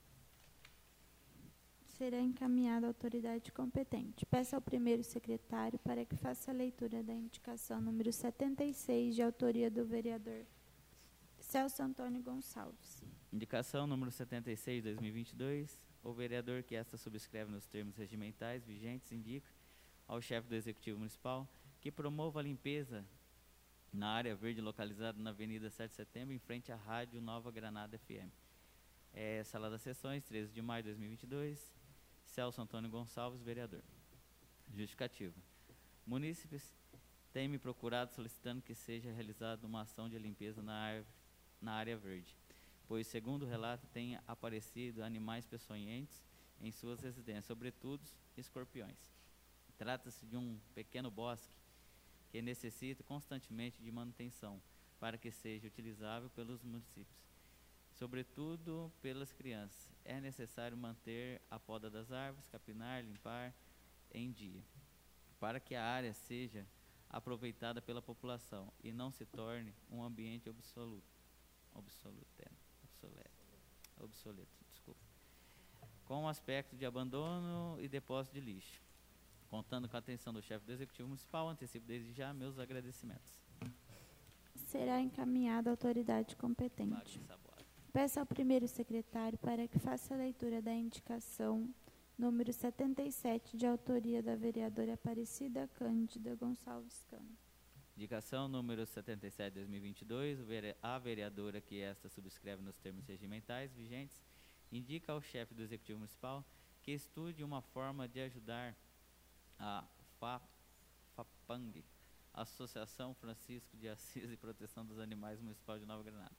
Será encaminhada à autoridade competente. Peço ao primeiro secretário para que faça a leitura da indicação número setenta e seis, de autoria do vereador Celso Antônio Gonçalves. Indicação número setenta e seis de dois mil e vinte e dois. O vereador que esta subscreve nos termos regimentais vigentes indica ao chefe do Executivo Municipal que promova a limpeza na área verde localizada na Avenida sete de setembro, em frente à Rádio Nova Granada F M. É, Sala das Sessões, treze de maio de dois mil e vinte e dois, Celso Antônio Gonçalves, vereador. Justificativa. Munícipes têm me procurado solicitando que seja realizada uma ação de limpeza na área, na área verde, pois, segundo o relato, têm aparecido animais peçonhentos em suas residências, sobretudo escorpiões. Trata-se de um pequeno bosque que necessita constantemente de manutenção para que seja utilizável pelos municípios, sobretudo pelas crianças. É necessário manter a poda das árvores, capinar, limpar em dia, para que a área seja aproveitada pela população e não se torne um ambiente obsoleto, obsoleto, obsoleto, obsoleto, desculpa, com aspecto de abandono e depósito de lixo. Contando com a atenção do chefe do Executivo Municipal, antecipo desde já meus agradecimentos. Será encaminhada à autoridade competente. Peço ao primeiro secretário para que faça a leitura da indicação número setenta e sete, de autoria da vereadora Aparecida Cândida Gonçalves Cano. Indicação número setenta e sete de dois mil e vinte e dois, o vere- a vereadora que esta subscreve nos termos regimentais vigentes indica ao chefe do Executivo Municipal que estude uma forma de ajudar a Fa- FAPANG, Associação Francisco de Assis e Proteção dos Animais Municipal de Nova Granada,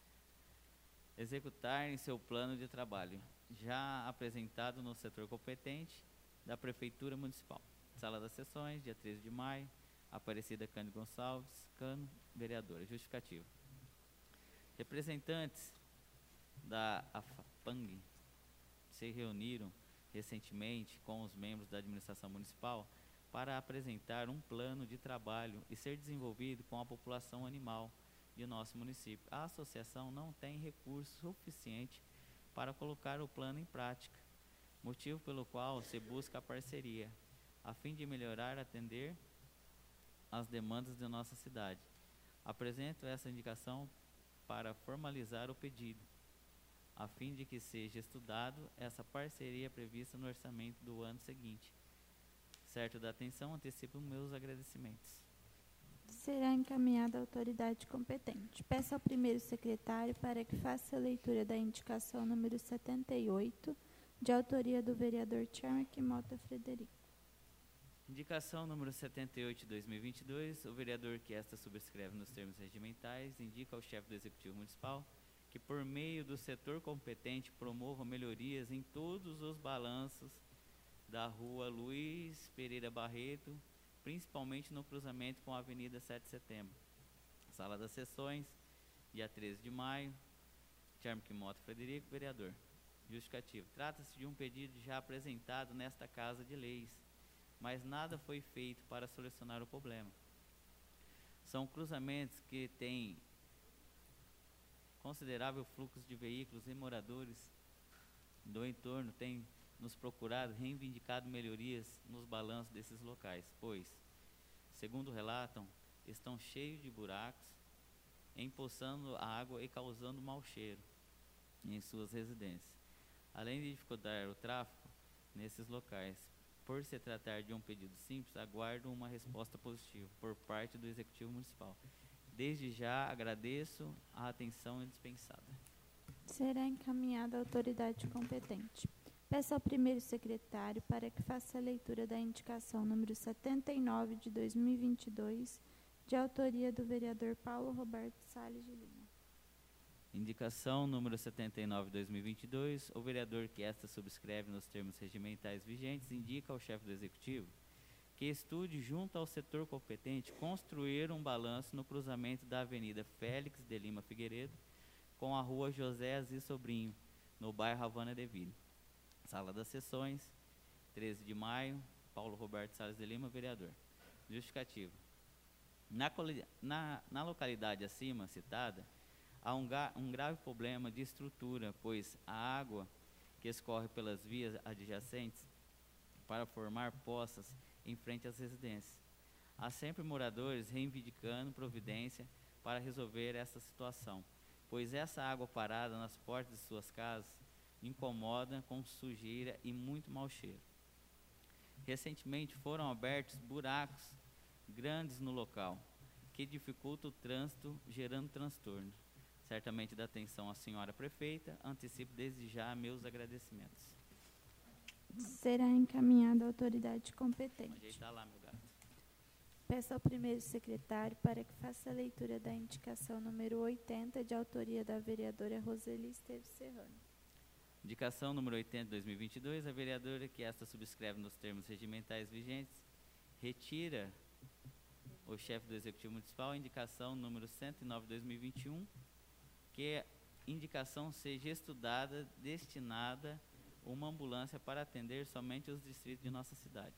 executar em seu plano de trabalho, já apresentado no setor competente da Prefeitura Municipal. Sala das Sessões, dia treze de maio, Aparecida Cândido Gonçalves Cano, vereadora. Justificativa. Representantes da AFAPANG se reuniram recentemente com os membros da administração municipal para apresentar um plano de trabalho e ser desenvolvido com a população animal de nosso município. A associação não tem recurso suficiente para colocar o plano em prática, motivo pelo qual se busca a parceria, a fim de melhorar e atender as demandas de nossa cidade. Apresento essa indicação para formalizar o pedido, a fim de que seja estudado essa parceria prevista no orçamento do ano seguinte. Certo da atenção, antecipo meus agradecimentos. Será encaminhada à autoridade competente. Peço ao primeiro secretário para que faça a leitura da indicação número setenta e oito, de autoria do vereador Tcharmek Mota Frederico. Indicação número setenta e oito de dois mil e vinte e dois, o vereador que esta subscreve nos termos regimentais indica ao chefe do Executivo Municipal que, por meio do setor competente, promova melhorias em todos os balanços da rua Luiz Pereira Barreto, principalmente no cruzamento com a Avenida sete de setembro. Sala das Sessões, dia treze de maio, Tcharmek Mota Frederico, vereador. Justificativo. Trata-se de um pedido já apresentado nesta Casa de Leis, mas nada foi feito para solucionar o problema. São cruzamentos que têm considerável fluxo de veículos e moradores do entorno têm nos procurado, reivindicado melhorias nos balanços desses locais, pois, segundo relatam, estão cheios de buracos, empoçando a água e causando mau cheiro em suas residências, além de dificultar o tráfego nesses locais. Por se tratar de um pedido simples, aguardo uma resposta positiva por parte do Executivo Municipal. Desde já agradeço a atenção dispensada. Será encaminhada à autoridade competente. Peço ao primeiro secretário para que faça a leitura da indicação número setenta e nove de dois mil e vinte e dois, de autoria do vereador Paulo Roberto Salles de Lima. Indicação número setenta e nove de dois mil e vinte e dois, o vereador que esta subscreve nos termos regimentais vigentes indica ao chefe do Executivo que estude junto ao setor competente construir um balanço no cruzamento da Avenida Félix de Lima Figueiredo com a Rua José Aziz Sobrinho, no bairro Havana de Ville. Sala das Sessões, treze de maio, Paulo Roberto Salles de Lima, vereador. Justificativo. Na, na, na localidade acima citada, há um, ga, um grave problema de estrutura, pois a água que escorre pelas vias adjacentes para formar poças em frente às residências. Há sempre moradores reivindicando providência para resolver essa situação, pois essa água parada nas portas de suas casas incomoda com sujeira e muito mau cheiro. Recentemente foram abertos buracos grandes no local, que dificultam o trânsito, gerando transtorno. Certamente da atenção à senhora prefeita, antecipo desde já meus agradecimentos. Será encaminhada à autoridade competente. Ajeitar lá, meu gato. Peço ao primeiro secretário para que faça a leitura da indicação número oitenta, de autoria da vereadora Roseli Esteves Serrano. Indicação número oitenta de dois mil e vinte e dois, a vereadora que esta subscreve nos termos regimentais vigentes, retira o chefe do Executivo Municipal a indicação número cento e nove de dois mil e vinte e um, que a indicação seja estudada, destinada uma ambulância para atender somente os distritos de nossa cidade.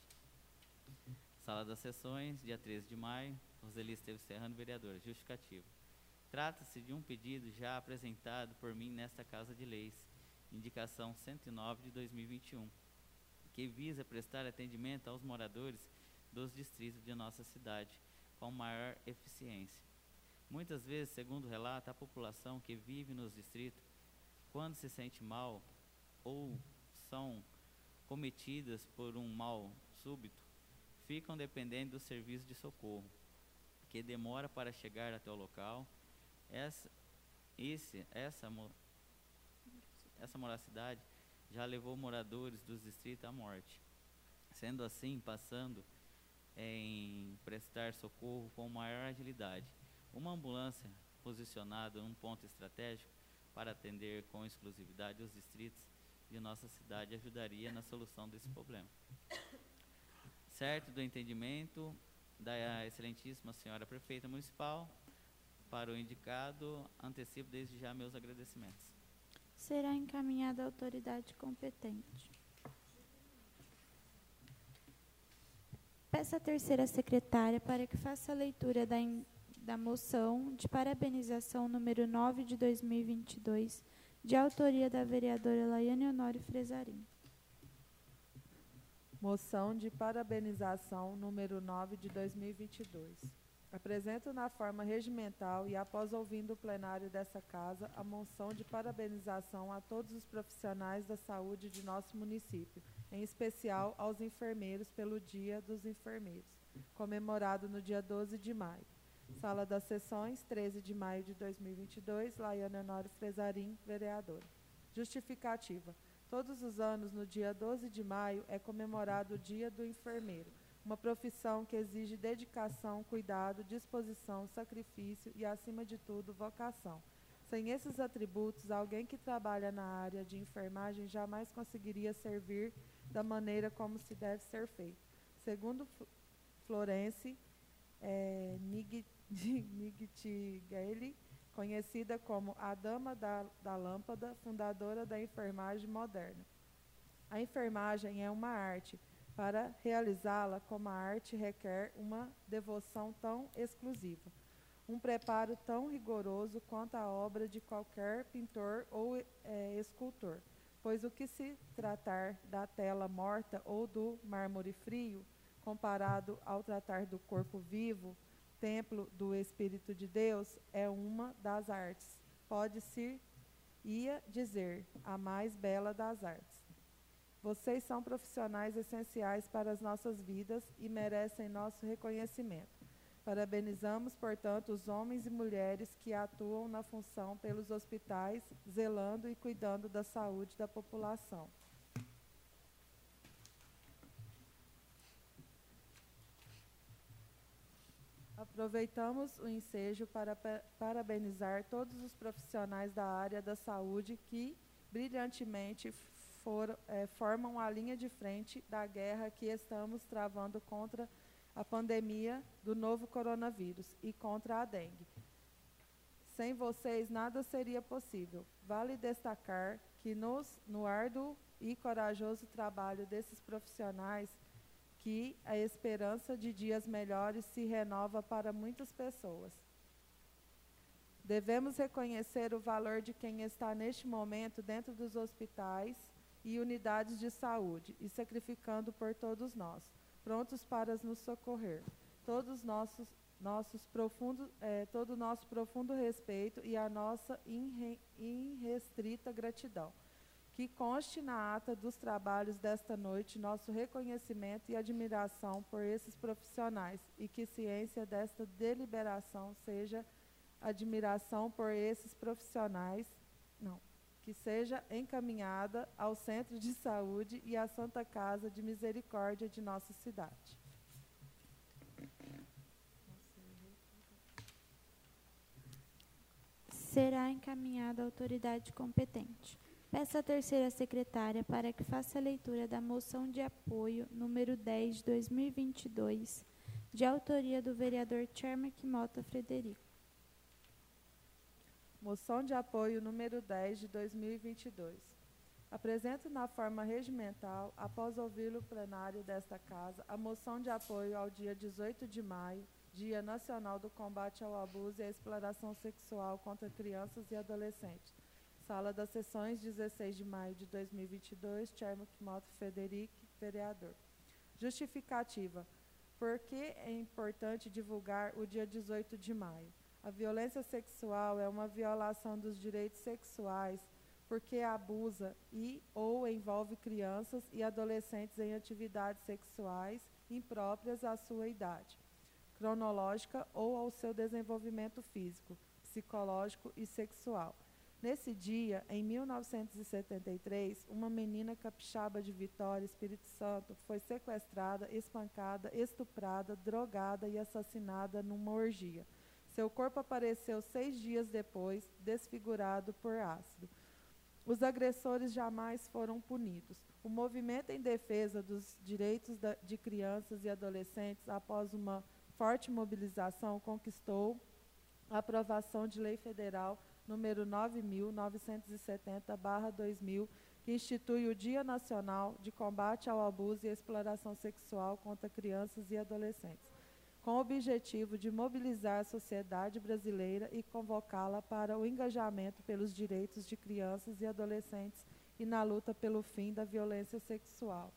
Sala das Sessões, dia treze de maio, Roseli Esteves Serrano, vereadora. Justificativo. Trata-se de um pedido já apresentado por mim nesta Casa de Leis, indicação cento e nove de dois mil e vinte e um, que visa prestar atendimento aos moradores dos distritos de nossa cidade com maior eficiência. Muitas vezes, segundo relata, a população que vive nos distritos quando se sente mal ou são cometidas por um mal súbito, ficam dependendo do serviço de socorro, que demora para chegar até o local. Essa, esse, essa, essa moracidade já levou moradores dos distritos à morte, sendo assim, passando em prestar socorro com maior agilidade. Uma ambulância posicionada num ponto estratégico para atender com exclusividade os distritos de nossa cidade ajudaria na solução desse problema. Certo do entendimento da excelentíssima senhora prefeita municipal, para o indicado, antecipo desde já meus agradecimentos. Será encaminhada à autoridade competente. Peço à terceira secretária para que faça a leitura da, in, da moção de parabenização número nove de dois mil e vinte e dois, de autoria da vereadora Laiane Honório Frezarim. Moção de parabenização número nove de dois mil e vinte e dois. Apresento na forma regimental e após ouvindo o plenário dessa casa a moção de parabenização a todos os profissionais da saúde de nosso município, em especial aos enfermeiros pelo Dia dos Enfermeiros, comemorado no dia doze de maio. Sala das Sessões, treze de maio de dois mil e vinte e dois, Laiane Honório Frezarim, vereadora. Justificativa. Todos os anos, no dia doze de maio, é comemorado o Dia do Enfermeiro, uma profissão que exige dedicação, cuidado, disposição, sacrifício e, acima de tudo, vocação. Sem esses atributos, alguém que trabalha na área de enfermagem jamais conseguiria servir da maneira como se deve ser feito. Segundo Florence é, Nightingale, conhecida como a Dama da, da Lâmpada, fundadora da enfermagem moderna. A enfermagem é uma arte. Para realizá-la como a arte requer uma devoção tão exclusiva, um preparo tão rigoroso quanto a obra de qualquer pintor ou é, escultor, pois o que se tratar da tela morta ou do mármore frio, comparado ao tratar do corpo vivo, templo do Espírito de Deus, é uma das artes. Pode-se ia dizer, a mais bela das artes. Vocês são profissionais essenciais para as nossas vidas e merecem nosso reconhecimento. Parabenizamos, portanto, os homens e mulheres que atuam na função pelos hospitais, zelando e cuidando da saúde da população. Aproveitamos o ensejo para parabenizar todos os profissionais da área da saúde que brilhantemente For, é, formam a linha de frente da guerra que estamos travando contra a pandemia do novo coronavírus e contra a dengue. Sem vocês, nada seria possível. Vale destacar que nos, no árduo e corajoso trabalho desses profissionais, que a esperança de dias melhores se renova para muitas pessoas. Devemos reconhecer o valor de quem está neste momento dentro dos hospitais e unidades de saúde, e sacrificando por todos nós, prontos para nos socorrer. Todos nossos, nossos profundo, é, todo o nosso profundo respeito e a nossa irre, irrestrita gratidão. Que conste na ata dos trabalhos desta noite nosso reconhecimento e admiração por esses profissionais, e que ciência desta deliberação seja admiração por esses profissionais, não, que seja encaminhada ao Centro de Saúde e à Santa Casa de Misericórdia de nossa cidade. Será encaminhada à autoridade competente. Peço à terceira secretária para que faça a leitura da moção de apoio número dez de dois mil e vinte e dois, de autoria do vereador Tchermak Mota Frederico. Moção de apoio número dez de dois mil e vinte e dois. Apresento na forma regimental, após ouvir o plenário desta casa, a moção de apoio ao dia dezoito de maio, Dia Nacional do Combate ao Abuso e à Exploração Sexual contra Crianças e Adolescentes. Sala das Sessões, dezesseis de maio de dois mil e vinte e dois, Tchermak Mota Frederico, vereador. Justificativa. Por que é importante divulgar o dia dezoito de maio? A violência sexual é uma violação dos direitos sexuais porque abusa e ou envolve crianças e adolescentes em atividades sexuais impróprias à sua idade cronológica ou ao seu desenvolvimento físico, psicológico e sexual. Nesse dia, em mil novecentos e setenta e três, uma menina capixaba de Vitória, Espírito Santo, foi sequestrada, espancada, estuprada, drogada e assassinada numa orgia. Seu corpo apareceu seis dias depois, desfigurado por ácido. Os agressores jamais foram punidos. O movimento em defesa dos direitos da, de crianças e adolescentes, após uma forte mobilização, conquistou a aprovação de lei federal número nove mil novecentos e setenta barra dois mil, que institui o Dia Nacional de Combate ao Abuso e à Exploração Sexual contra Crianças e Adolescentes, com o objetivo de mobilizar a sociedade brasileira e convocá-la para o engajamento pelos direitos de crianças e adolescentes e na luta pelo fim da violência sexual.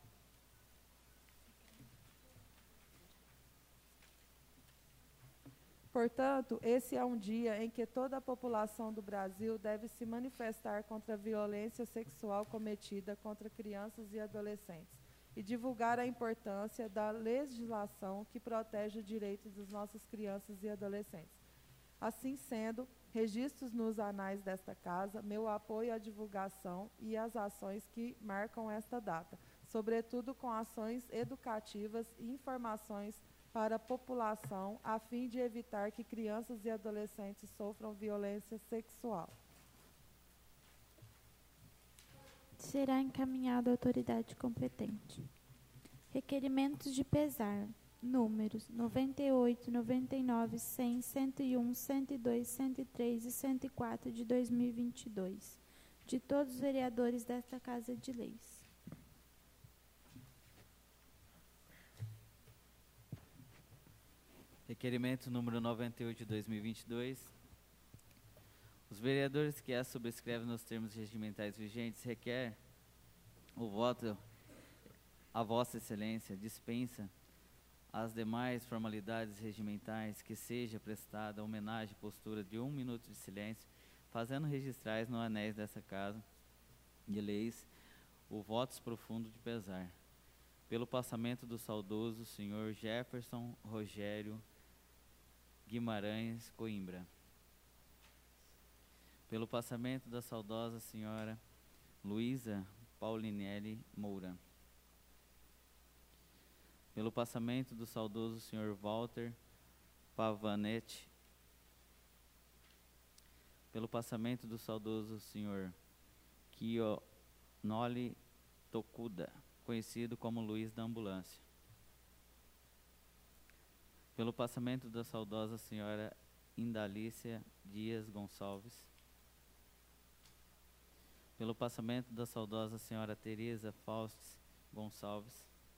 Portanto, esse é um dia em que toda a população do Brasil deve se manifestar contra a violência sexual cometida contra crianças e adolescentes e divulgar a importância da legislação que protege os direitos das nossas crianças e adolescentes. Assim sendo, registros nos anais desta casa meu apoio à divulgação e às ações que marcam esta data, sobretudo com ações educativas e informações para a população, a fim de evitar que crianças e adolescentes sofram violência sexual. Será encaminhado à autoridade competente. Requerimentos de pesar. Números noventa e oito, noventa e nove, cem, cento e um, cento e dois, cento e três e cento e quatro de dois mil e vinte e dois, de todos os vereadores desta Casa de Leis. Requerimento número noventa e oito de dois mil e vinte e dois. Os vereadores que a subscrevem nos termos regimentais vigentes requer o voto a Vossa Excelência dispensa as demais formalidades regimentais que seja prestada homenagem e postura de um minuto de silêncio, fazendo registrais no anéis dessa Casa de Leis o votos profundo de pesar pelo passamento do saudoso senhor Jefferson Rogério Guimarães Coimbra, pelo passamento da saudosa senhora Luísa Paulinelli Moura, pelo passamento do saudoso senhor Walter Pavanetti, pelo passamento do saudoso senhor Kionoli Tokuda, conhecido como Luiz da Ambulância, pelo passamento da saudosa senhora Indalícia Dias Gonçalves, pelo passamento da saudosa senhora Teresa Faustes Gonçalves,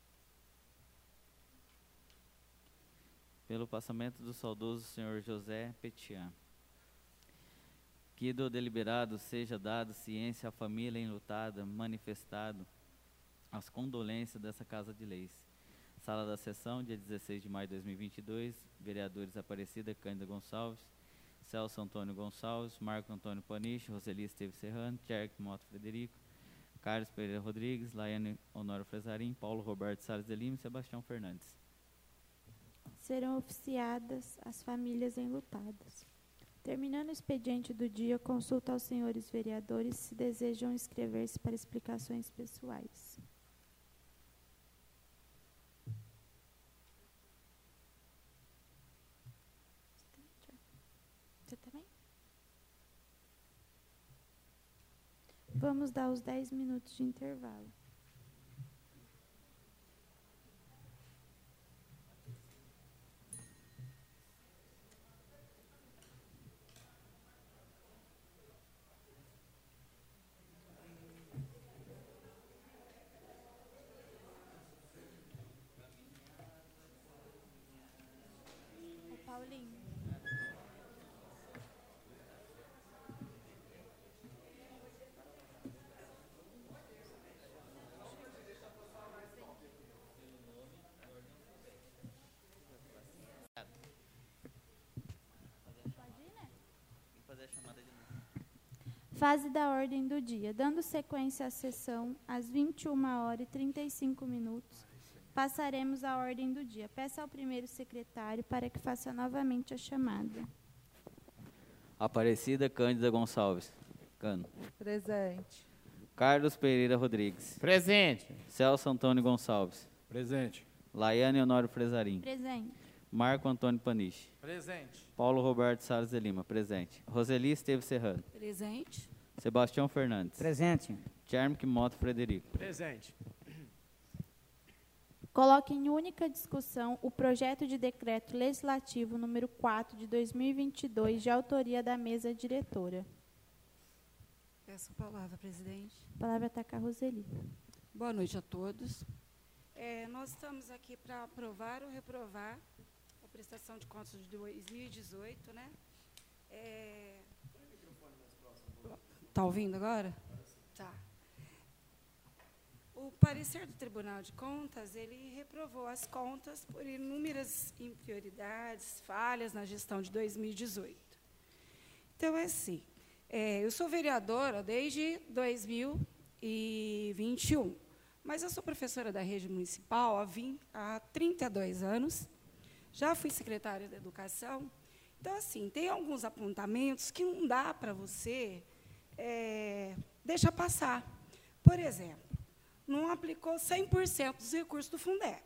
pelo passamento do saudoso senhor José Petian, que do deliberado seja dado ciência à família enlutada, manifestado as condolências dessa Casa de Leis. Sala da Sessão, dia dezesseis de maio de dois mil e vinte e dois, vereadores Aparecida Cândida Gonçalves, Celso Antônio Gonçalves, Marco Antônio Paniche, Roseli Esteves Serrano, Tcherk Mota Frederico, Carlos Pereira Rodrigues, Laiane Honório Fresarim, Paulo Roberto Salles de Lima e Sebastião Fernandes. Serão oficiadas as famílias enlutadas. Terminando o expediente do dia, consulta aos senhores vereadores se desejam inscrever-se para explicações pessoais. Você também? Vamos dar os dez minutos de intervalo. Ô, Paulinho. Fase da ordem do dia. Dando sequência à sessão, às vinte e uma horas e trinta e cinco minutos, passaremos à ordem do dia. Peço ao primeiro secretário para que faça novamente a chamada. Aparecida Cândida Gonçalves. Cano. Presente. Carlos Pereira Rodrigues. Presente. Celso Antônio Gonçalves. Presente. Laiane Honório Fresarim. Presente. Marco Antônio Paniche. Presente. Paulo Roberto Salles de Lima. Presente. Roseli Esteves Serrano. Presente. Sebastião Fernandes. Presente. Tchermic Moto Frederico. Presente. Coloque em única discussão o projeto de decreto legislativo número quatro de dois mil e vinte e dois, de autoria da mesa diretora. Peço a palavra, presidente. A palavra está com a Roseli. Boa noite a todos. É, nós estamos aqui para aprovar ou reprovar a prestação de contas de dois mil e dezoito, né? É... Está ouvindo agora? Tá. O parecer do Tribunal de Contas, ele reprovou as contas por inúmeras imprioridades, falhas na gestão de dois mil e dezoito. Então, é assim, é, eu sou vereadora desde dois mil e vinte e um, mas eu sou professora da rede municipal há, vinte, há trinta e dois anos, já fui secretária da Educação. Então, assim, tem alguns apontamentos que não dá para você é, deixar passar. Por exemplo, não aplicou cem por cento dos recursos do Fundeb.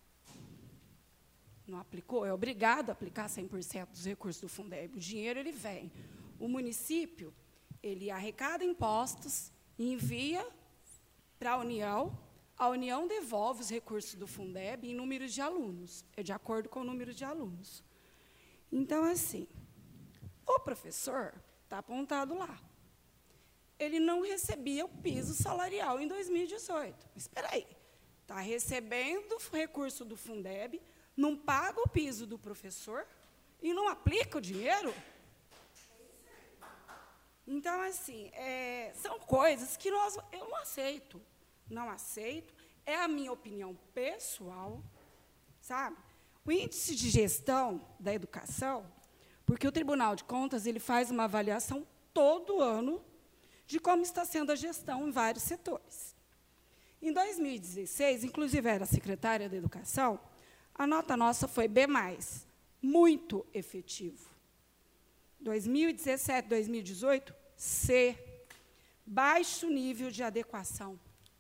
Não aplicou, é obrigado a aplicar cem por cento dos recursos do Fundeb. O dinheiro, ele vem. O município, ele arrecada impostos, envia para a União, a União devolve os recursos do Fundeb em números de alunos, é de acordo com o número de alunos. Então, assim, o professor está apontado lá. Ele não recebia o piso salarial em dois mil e dezoito. Espera aí, está recebendo o recurso do Fundeb, não paga o piso do professor e não aplica o dinheiro? Então, assim, é, são coisas que nós, eu não aceito. Não aceito, é a minha opinião pessoal, sabe? O índice de gestão da educação, porque o Tribunal de Contas ele faz uma avaliação todo ano de como está sendo a gestão em vários setores. Em dois mil e dezesseis, inclusive era secretária da Educação, a nota nossa foi B mais, muito efetivo. dois mil e dezessete, dois mil e dezoito, C, baixo nível de adequação.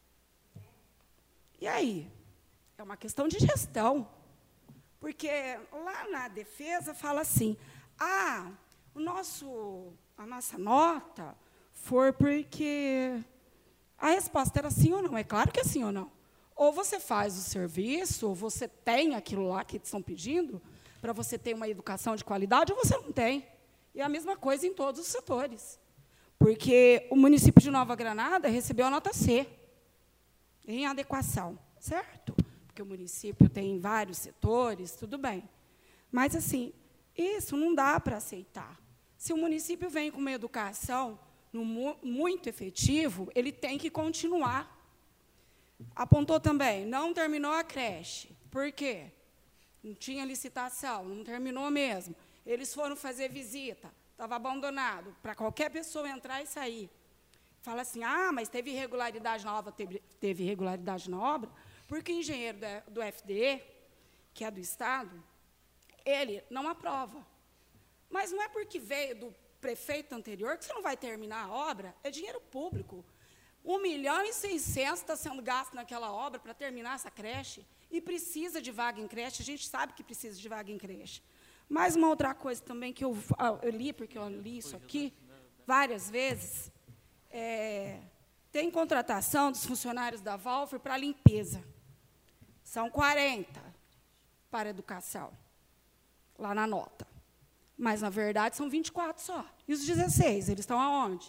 E aí? É uma questão de gestão. Porque lá na defesa fala assim, ah, o nosso, a nossa nota foi porque a resposta era sim ou não. É claro que é sim ou não. Ou você faz o serviço, ou você tem aquilo lá que estão pedindo, para você ter uma educação de qualidade, ou você não tem. E é a mesma coisa em todos os setores. Porque o município de Nova Granada recebeu a nota C, em adequação, certo? Porque o município tem vários setores, tudo bem. Mas, assim, isso não dá para aceitar. Se o município vem com uma educação no, muito efetivo, ele tem que continuar. Apontou também, não terminou a creche. Por quê? Não tinha licitação, não terminou mesmo. Eles foram fazer visita, estava abandonado, para qualquer pessoa entrar e sair. Fala assim, ah, mas teve irregularidade na obra, teve, teve irregularidade na obra, porque o engenheiro da, do F D E, que é do Estado, ele não aprova. Mas não é porque veio do prefeito anterior que você não vai terminar a obra, é dinheiro público. Um milhão e seiscentos está sendo gasto naquela obra para terminar essa creche, e precisa de vaga em creche, a gente sabe que precisa de vaga em creche. Mais uma outra coisa também que eu, eu li, porque eu li isso aqui várias vezes, é, tem contratação dos funcionários da Valfer para limpeza. São quarenta para educação, lá na nota. Mas, na verdade, são vinte e quatro só. E os dezesseis, eles estão aonde?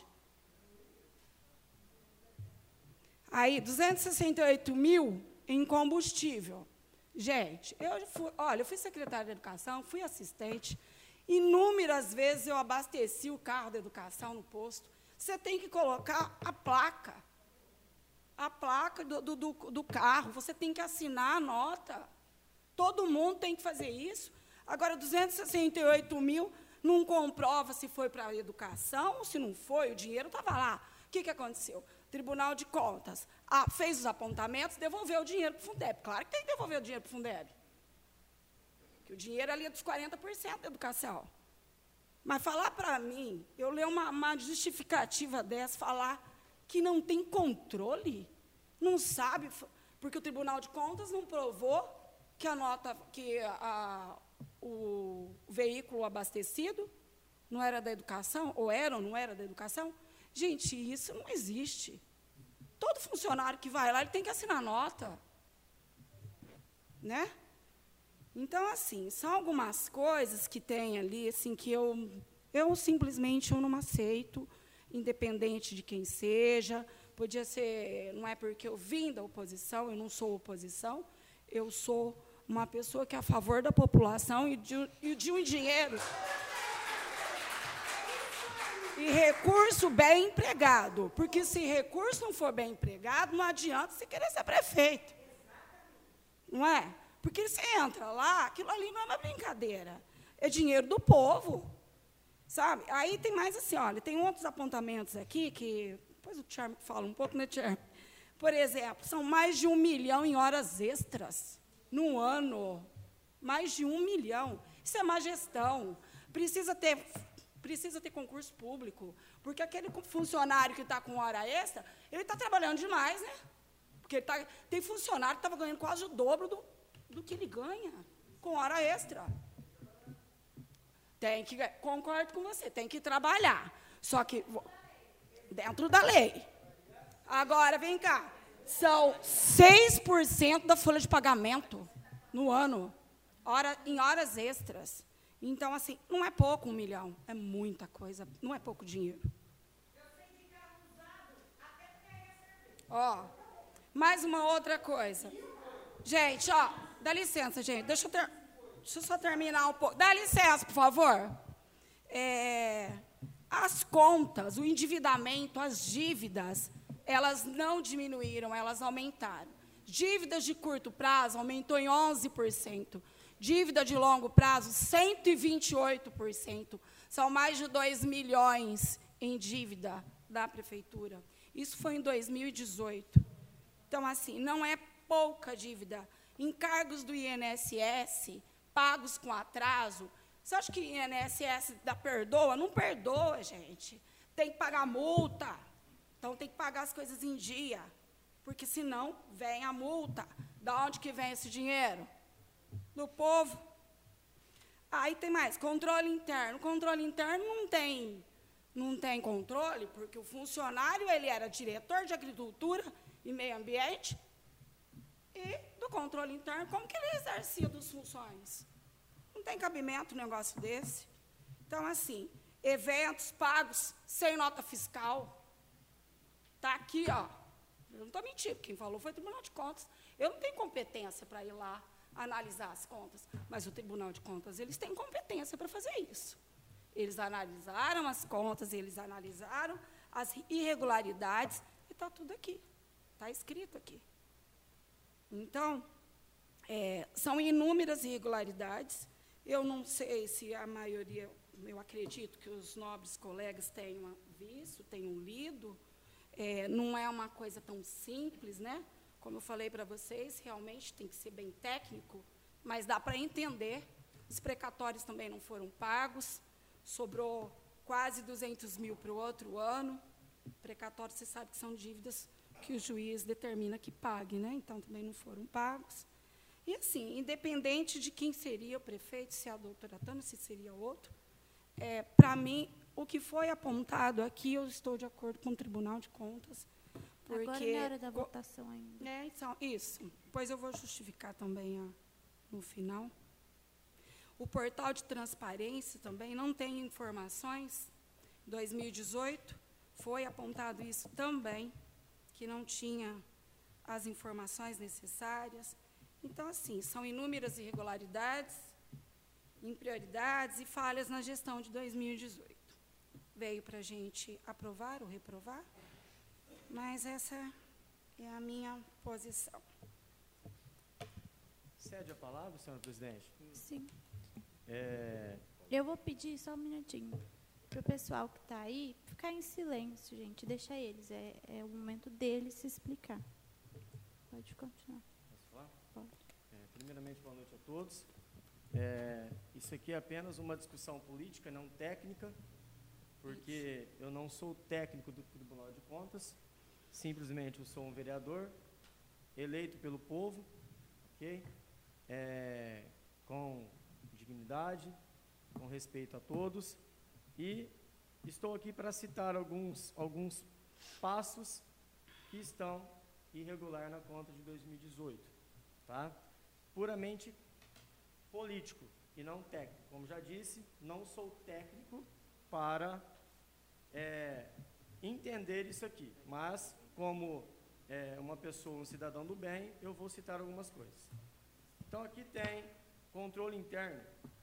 Aí, duzentos e sessenta e oito mil em combustível. Gente, eu fui, olha, eu fui secretária de Educação, fui assistente. Inúmeras vezes eu abasteci o carro da educação no posto. Você tem que colocar a placa. A placa do, do, do, do carro. Você tem que assinar a nota. Todo mundo tem que fazer isso. Agora, duzentos e sessenta e oito mil não comprova se foi para a educação, se não foi, o dinheiro estava lá. O que, que aconteceu? Tribunal de Contas ah, fez os apontamentos, devolveu o dinheiro para o Fundeb. Claro que tem que devolver o dinheiro para o Fundeb. Que o dinheiro ali é dos quarenta por cento da educação. Mas falar para mim, eu ler uma, uma justificativa dessa, falar que não tem controle, não sabe, porque o Tribunal de Contas não provou que a nota, que a, o veículo abastecido não era da educação, ou era ou não era da educação. Gente, isso não existe. Todo funcionário que vai lá, ele tem que assinar nota. Né? Então, assim, são algumas coisas que tem ali, assim, que eu, eu simplesmente eu não aceito, independente de quem seja. Podia ser, não é porque eu vim da oposição, eu não sou oposição, eu sou uma pessoa que é a favor da população e de, e de um dinheiro e recurso bem empregado, porque se recurso não for bem empregado, não adianta você querer ser prefeito. Não é? Porque você entra lá, aquilo ali não é uma brincadeira, é dinheiro do povo, sabe? Aí tem mais assim, olha, tem outros apontamentos aqui, que depois o Charme fala um pouco, né, Charme? Por exemplo, são mais de um milhão em horas extras no ano, mais de um milhão. Isso é má gestão, precisa ter, precisa ter concurso público, porque aquele funcionário que está com hora extra, ele está trabalhando demais, né? Porque ele tá, tem funcionário que estava ganhando quase o dobro do do que ele ganha com hora extra. Tem que, concordo com você, tem que trabalhar. Só que dentro da lei. Agora, vem cá. São seis por cento da folha de pagamento no ano, hora, em horas extras. Então, assim, não é pouco um milhão, é muita coisa, não é pouco dinheiro. Ó, mais uma outra coisa. Gente, ó, dá licença, gente. Deixa eu, ter, deixa eu só terminar um pouco. Dá licença, por favor. É, as contas, o endividamento, as dívidas, elas não diminuíram, elas aumentaram. Dívidas de curto prazo aumentou em onze por cento. Dívida de longo prazo, cento e vinte e oito por cento. São mais de dois milhões em dívida da prefeitura. Isso foi em dois mil e dezoito. Então, assim, não é pouca dívida. Encargos do I N S S, pagos com atraso. Você acha que o I N S S dá perdoa? Não perdoa, gente. Tem que pagar multa. Então, tem que pagar as coisas em dia. Porque, senão, vem a multa. Da onde que vem esse dinheiro? Do povo. Aí tem mais, controle interno. Controle interno não tem, não tem controle, porque o funcionário ele era diretor de agricultura e meio ambiente. E do controle interno, como que ele exercia das funções? Não tem cabimento um negócio desse. Então, assim, eventos pagos sem nota fiscal. Está aqui, ó. Eu não estou mentindo, quem falou foi o Tribunal de Contas. Eu não tenho competência para ir lá analisar as contas, mas o Tribunal de Contas, eles têm competência para fazer isso. Eles analisaram as contas, eles analisaram as irregularidades, e está tudo aqui. Está escrito aqui. Então, é, são inúmeras irregularidades. Eu não sei se a maioria, eu acredito que os nobres colegas tenham visto, tenham lido. É, não é uma coisa tão simples, né? Como eu falei para vocês, realmente tem que ser bem técnico, mas dá para entender. Os precatórios também não foram pagos, sobrou quase duzentos mil para o outro ano. Precatórios, você sabe que são dívidas que o juiz determina que pague, né? Então, também não foram pagos. E, assim, independente de quem seria o prefeito, se é a doutora Tânia, se seria outro, é, para mim, o que foi apontado aqui, eu estou de acordo com o Tribunal de Contas, porque... Agora não é hora da votação ainda. É, então, isso. Depois eu vou justificar também a, no final. O portal de transparência também não tem informações. Em dois mil e dezoito, foi apontado isso também, que não tinha as informações necessárias. Então, assim, são inúmeras irregularidades, imprioridades e falhas na gestão de dois mil e dezoito. Veio para a gente aprovar ou reprovar, mas essa é a minha posição. Cede a palavra, senhora presidente? Sim. É, Eu vou pedir só um minutinho para o pessoal que está aí ficar em silêncio, gente. Deixa eles. É, é o momento deles se explicar. Pode continuar. Posso falar? Pode. É, primeiramente, boa noite a todos. É, isso aqui é apenas uma discussão política, não técnica, porque eu não sou técnico do Tribunal de Contas, simplesmente eu sou um vereador eleito pelo povo, ok? É, com dignidade, com respeito a todos, e estou aqui para citar alguns, alguns passos que estão irregular na conta de dois mil e dezoito, tá? Puramente político e não técnico. Como já disse, não sou técnico para é, entender isso aqui, mas como é, uma pessoa, um cidadão do bem, eu vou citar algumas coisas. Então aqui tem controle interno.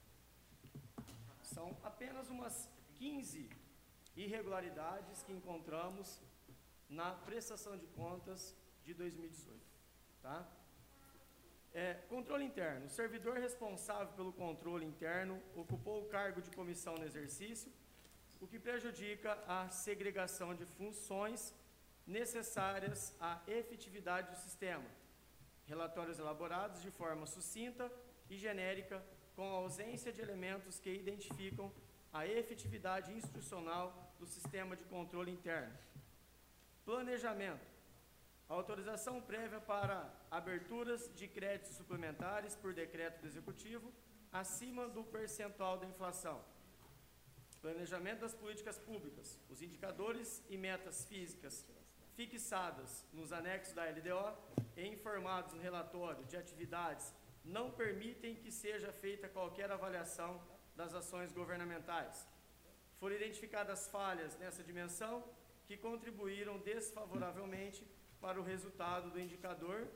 São apenas umas quinze irregularidades que encontramos na prestação de contas de dois mil e dezoito, tá? É, controle interno. O servidor responsável pelo controle interno ocupou o cargo de comissão no exercício, o que prejudica a segregação de funções necessárias à efetividade do sistema. Relatórios elaborados de forma sucinta e genérica, com a ausência de elementos que identificam a efetividade institucional do sistema de controle interno. Planejamento. Autorização prévia para aberturas de créditos suplementares por decreto do Executivo acima do percentual da inflação. Planejamento das políticas públicas. Os indicadores e metas físicas fixadas nos anexos da L D O e informados no relatório de atividades não permitem que seja feita qualquer avaliação das ações governamentais. Foram identificadas falhas nessa dimensão que contribuíram desfavoravelmente para o resultado do indicador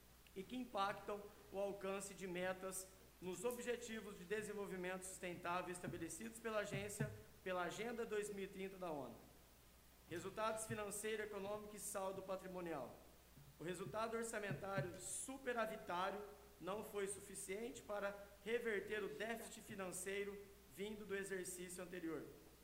e que impactam o alcance de metas nos Objetivos de Desenvolvimento Sustentável estabelecidos pela agência pela Agenda dois mil e trinta da ONU. Resultados financeiro, econômico e saldo patrimonial. O resultado orçamentário superavitário não foi suficiente para reverter o déficit financeiro vindo do exercício anterior.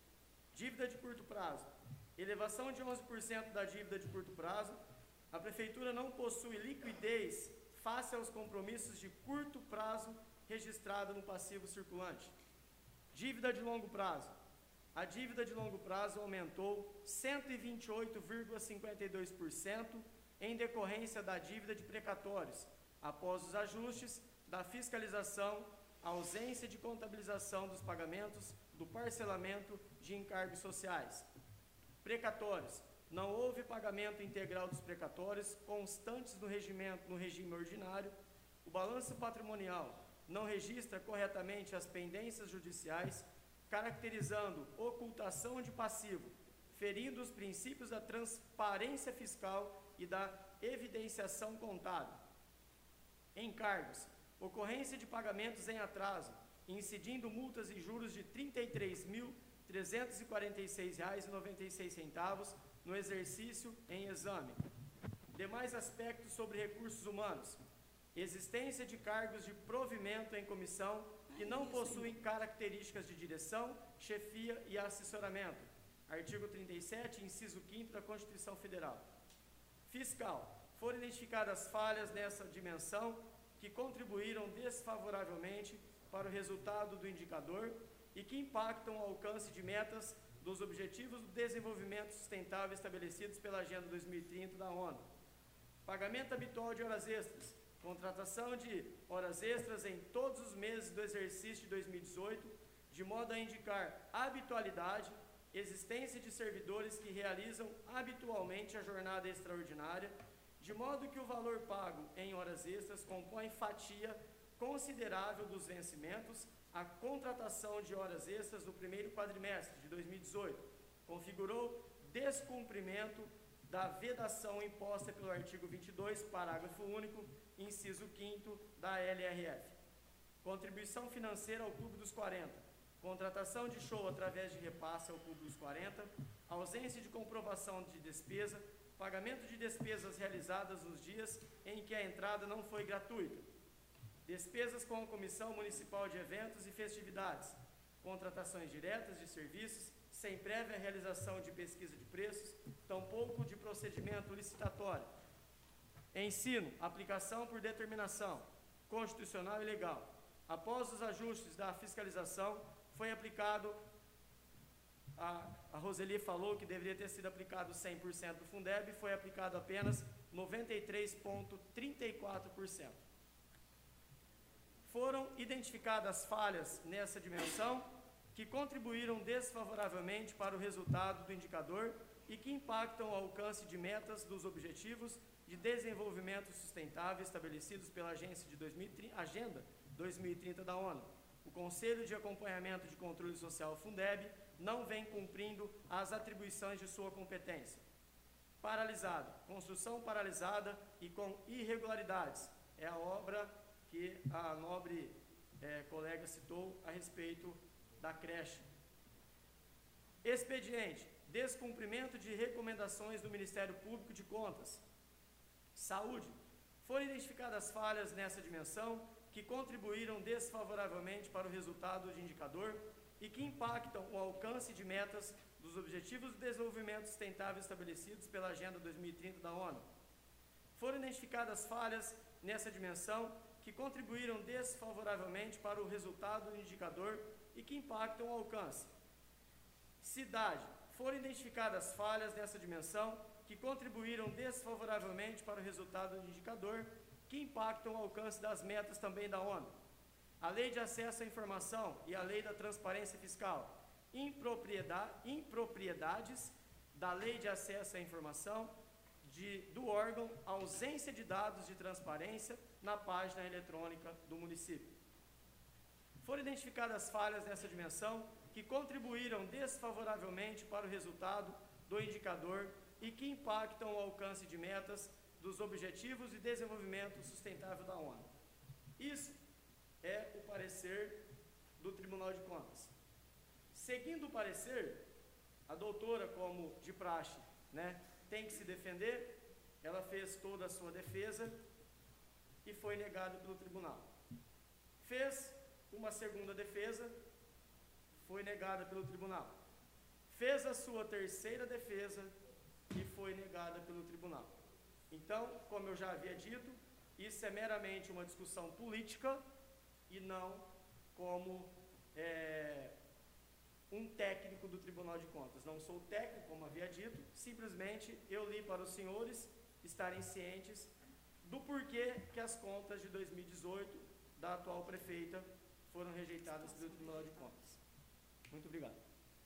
Dívida de curto prazo. Elevação de onze por cento da dívida de curto prazo. A Prefeitura não possui liquidez face aos compromissos de curto prazo registrado no passivo circulante. Dívida de longo prazo. A dívida de longo prazo aumentou cento e vinte e oito vírgula cinquenta e dois por cento em decorrência da dívida de precatórios, após os ajustes da fiscalização, a ausência de contabilização dos pagamentos, do parcelamento de encargos sociais. Precatórios. Não houve pagamento integral dos precatórios constantes no, regimento, no regime ordinário. O balanço patrimonial não registra corretamente as pendências judiciais, caracterizando ocultação de passivo, ferindo os princípios da transparência fiscal e da evidenciação contábil. Encargos. Ocorrência de pagamentos em atraso, incidindo multas e juros de trinta e três mil trezentos e quarenta e seis reais e noventa e seis centavos no exercício em exame. Demais aspectos sobre recursos humanos. Existência de cargos de provimento em comissão que não possuem características de direção, chefia e assessoramento. Artigo trinta e sete, inciso quinto da Constituição Federal. Fiscal. Foram identificadas falhas nessa dimensão que contribuíram desfavoravelmente para o resultado do indicador e que impactam o alcance de metas dos Objetivos do Desenvolvimento Sustentável estabelecidos pela Agenda dois mil e trinta da ONU. Pagamento habitual de horas extras. Contratação de horas extras em todos os meses do exercício de dois mil e dezoito, de modo a indicar habitualidade, existência de servidores que realizam habitualmente a jornada extraordinária, de modo que o valor pago em horas extras compõe fatia considerável dos vencimentos. A contratação de horas extras do primeiro quadrimestre de dois mil e dezoito configurou descumprimento da vedação imposta pelo artigo vinte e dois, parágrafo único, inciso quinto da L R F. Contribuição financeira ao Clube dos quarenta. Contratação de show através de repasse ao Clube dos quarenta. Ausência de comprovação de despesa. Pagamento de despesas realizadas nos dias em que a entrada não foi gratuita. Despesas com a Comissão Municipal de Eventos e Festividades. contratações diretas de serviços, sem prévia realização de pesquisa de preços, tampouco de procedimento licitatório. Ensino, aplicação por determinação constitucional e legal. Após os ajustes da fiscalização, foi aplicado, a, a Roseli falou que deveria ter sido aplicado cem por cento do Fundeb, foi aplicado apenas noventa e três vírgula trinta e quatro por cento. Foram identificadas falhas nessa dimensão que contribuíram desfavoravelmente para o resultado do indicador e que impactam o alcance de metas dos objetivos de desenvolvimento sustentável estabelecidos pela Agência de dois mil e trinta, Agenda dois mil e trinta da ONU. O Conselho de Acompanhamento de Controle Social Fundeb não vem cumprindo as atribuições de sua competência. Paralisado, construção paralisada e com irregularidades. É a obra que a nobre é, colega citou a respeito da creche. Expediente, descumprimento de recomendações do Ministério Público de Contas. Saúde, foram identificadas falhas nessa dimensão que contribuíram desfavoravelmente para o resultado de indicador e que impactam o alcance de metas dos Objetivos de Desenvolvimento Sustentável estabelecidos pela Agenda dois mil e trinta da ONU. Foram identificadas falhas nessa dimensão que contribuíram desfavoravelmente para o resultado do indicador e que impactam o alcance. Cidade, foram identificadas falhas nessa dimensão que contribuíram desfavoravelmente para o resultado do indicador, que impactam o alcance das metas também da ONU. A Lei de Acesso à Informação e a Lei da Transparência Fiscal, impropriedade, impropriedades da Lei de Acesso à Informação de, do órgão, ausência de dados de transparência na página eletrônica do município. Foram identificadas falhas nessa dimensão que contribuíram desfavoravelmente para o resultado do indicador e que impactam o alcance de metas dos Objetivos de Desenvolvimento Sustentável da ONU. Isso é o parecer do Tribunal de Contas. Seguindo o parecer, a doutora, como de praxe, né, tem que se defender, ela fez toda a sua defesa e foi negada pelo tribunal. Fez uma segunda defesa, foi negada pelo tribunal. Fez a sua terceira defesa e foi negada pelo tribunal. Então, como eu já havia dito, isso é meramente uma discussão política e não como é, um técnico do Tribunal de Contas. Não sou técnico, como havia dito, simplesmente eu li para os senhores estarem cientes do porquê que as contas de dois mil e dezoito da atual prefeita foram rejeitadas pelo Tribunal de Contas. Muito obrigado.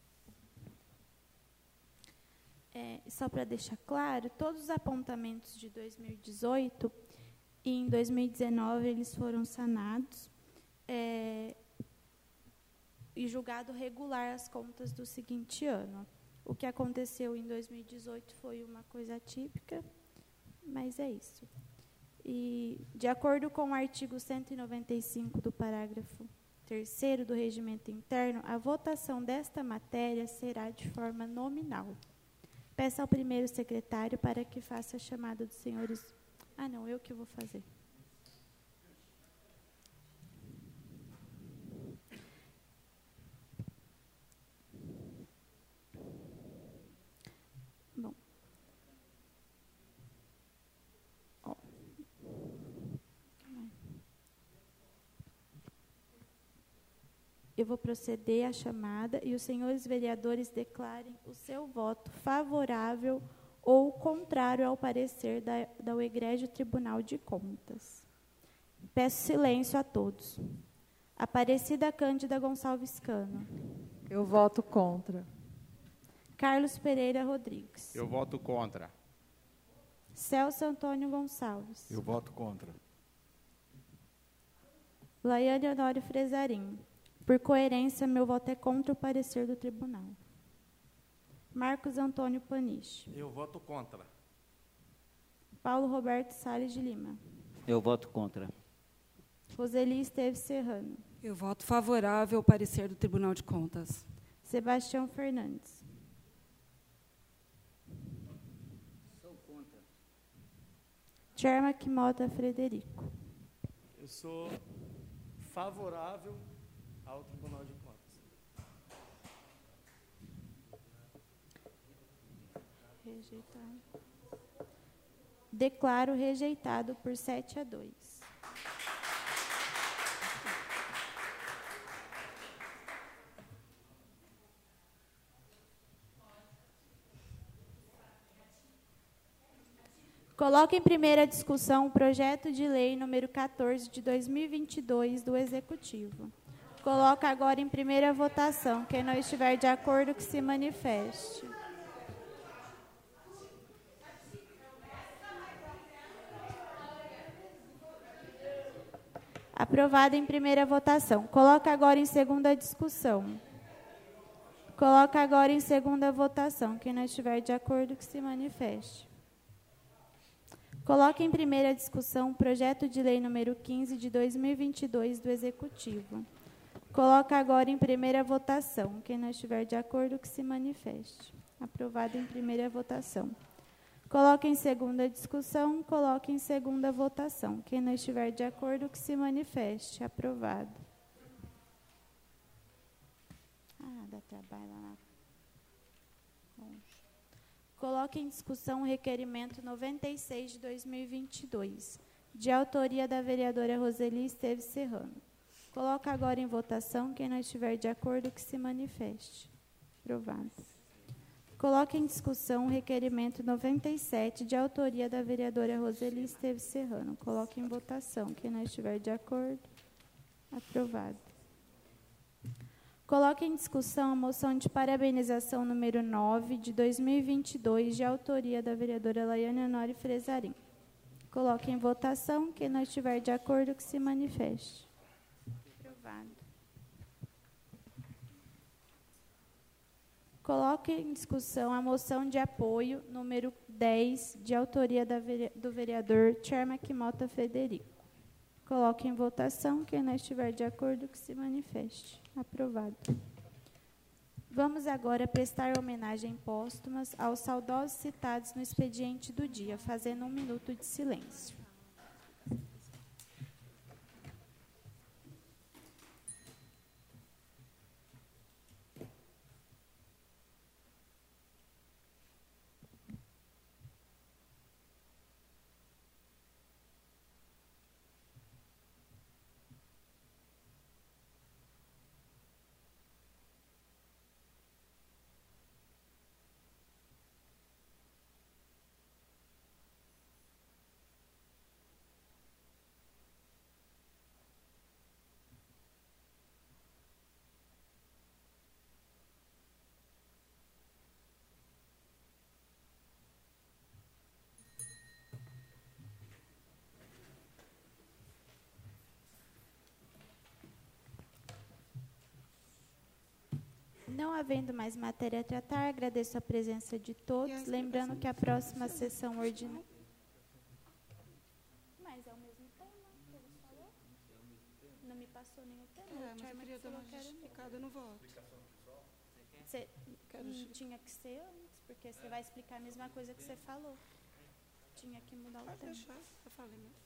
É, só para deixar claro, todos os apontamentos de dois mil e dezoito e em dois mil e dezenove eles foram sanados é, e julgado regular as contas do seguinte ano. O que aconteceu em dois mil e dezoito foi uma coisa atípica, mas é isso. E, de acordo com o artigo cento e noventa e cinco do parágrafo terceiro do Regimento Interno, a votação desta matéria será de forma nominal. Peço ao primeiro secretário para que faça a chamada dos senhores... Ah, não, eu que vou fazer. Bom. Ó. Eu vou proceder à chamada e os senhores vereadores declarem o seu voto favorável ou contrário ao parecer da, da Egrégio Tribunal de Contas. Peço silêncio a todos. Aparecida Cândida Gonçalves Cano. Eu voto contra. Carlos Pereira Rodrigues. Eu voto contra. Celso Antônio Gonçalves. Eu voto contra. Laiane Honório Fresarim. Por coerência, meu voto é contra o parecer do tribunal. Marcos Antônio Paniche. Eu voto contra. Paulo Roberto Salles de Lima. Eu voto contra. Roseli Esteves Serrano. Eu voto favorável ao parecer do Tribunal de Contas. Sebastião Fernandes. Sou contra. Tchermak Mota Frederico. Eu sou favorável ao Tribunal de Contas. rejeitado. Declaro rejeitado por sete a dois. Coloco em primeira discussão o projeto de lei número quatorze de dois mil e vinte e dois do Executivo. Coloco agora em primeira votação. Quem não estiver de acordo, que se manifeste. Aprovado em primeira votação. Coloco agora em segunda discussão. Coloco agora em segunda votação. Quem não estiver de acordo, que se manifeste. Coloque em primeira discussão o projeto de lei número quinze de dois mil e vinte e dois do Executivo. Coloque agora em primeira votação. Quem não estiver de acordo, que se manifeste. Aprovado em primeira votação. Coloque em segunda discussão. Coloque em segunda votação. Quem não estiver de acordo, que se manifeste. Aprovado. Ah, dá trabalho lá. Longe. Coloque em discussão o requerimento noventa e seis de dois mil e vinte e dois, de autoria da vereadora Roseli Esteves Serrano. Coloco agora em votação. Quem não estiver de acordo, que se manifeste. Aprovado. Coloque em discussão o requerimento noventa e sete, de autoria da vereadora Roseli Esteves Serrano. Coloque em votação. Quem não estiver de acordo. Aprovado. Coloque em discussão a moção de parabenização número nove, de dois mil e vinte e dois, de autoria da vereadora Laiane Honório Fresarim. Coloque em votação. Quem não estiver de acordo, que se manifeste. Aprovado. Coloque em discussão a moção de apoio número dez, de autoria da vere- do vereador Tchermak Mota Frederico. Coloque em votação. Quem não estiver de acordo, que se manifeste. Aprovado. Vamos agora prestar homenagem póstumas aos saudosos citados no expediente do dia, fazendo um minuto de silêncio. Não havendo mais matéria a tratar, agradeço a presença de todos, lembrando que a próxima sessão ordinária... Mas é o mesmo tema que ele falou? Não me passou nenhum tema. É, mas o eu Charma queria dar falou uma que era justificada no voto. Você, Quero hum, justi- tinha que ser antes, porque você vai explicar a mesma coisa que você falou. Tinha que mudar o Pode tema. deixar, eu falei mesmo.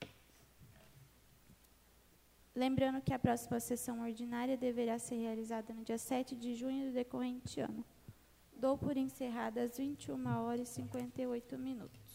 Lembrando que a próxima sessão ordinária deverá ser realizada no dia sete de junho do decorrente ano. Dou por encerrada às vinte e uma horas e cinquenta e oito minutos.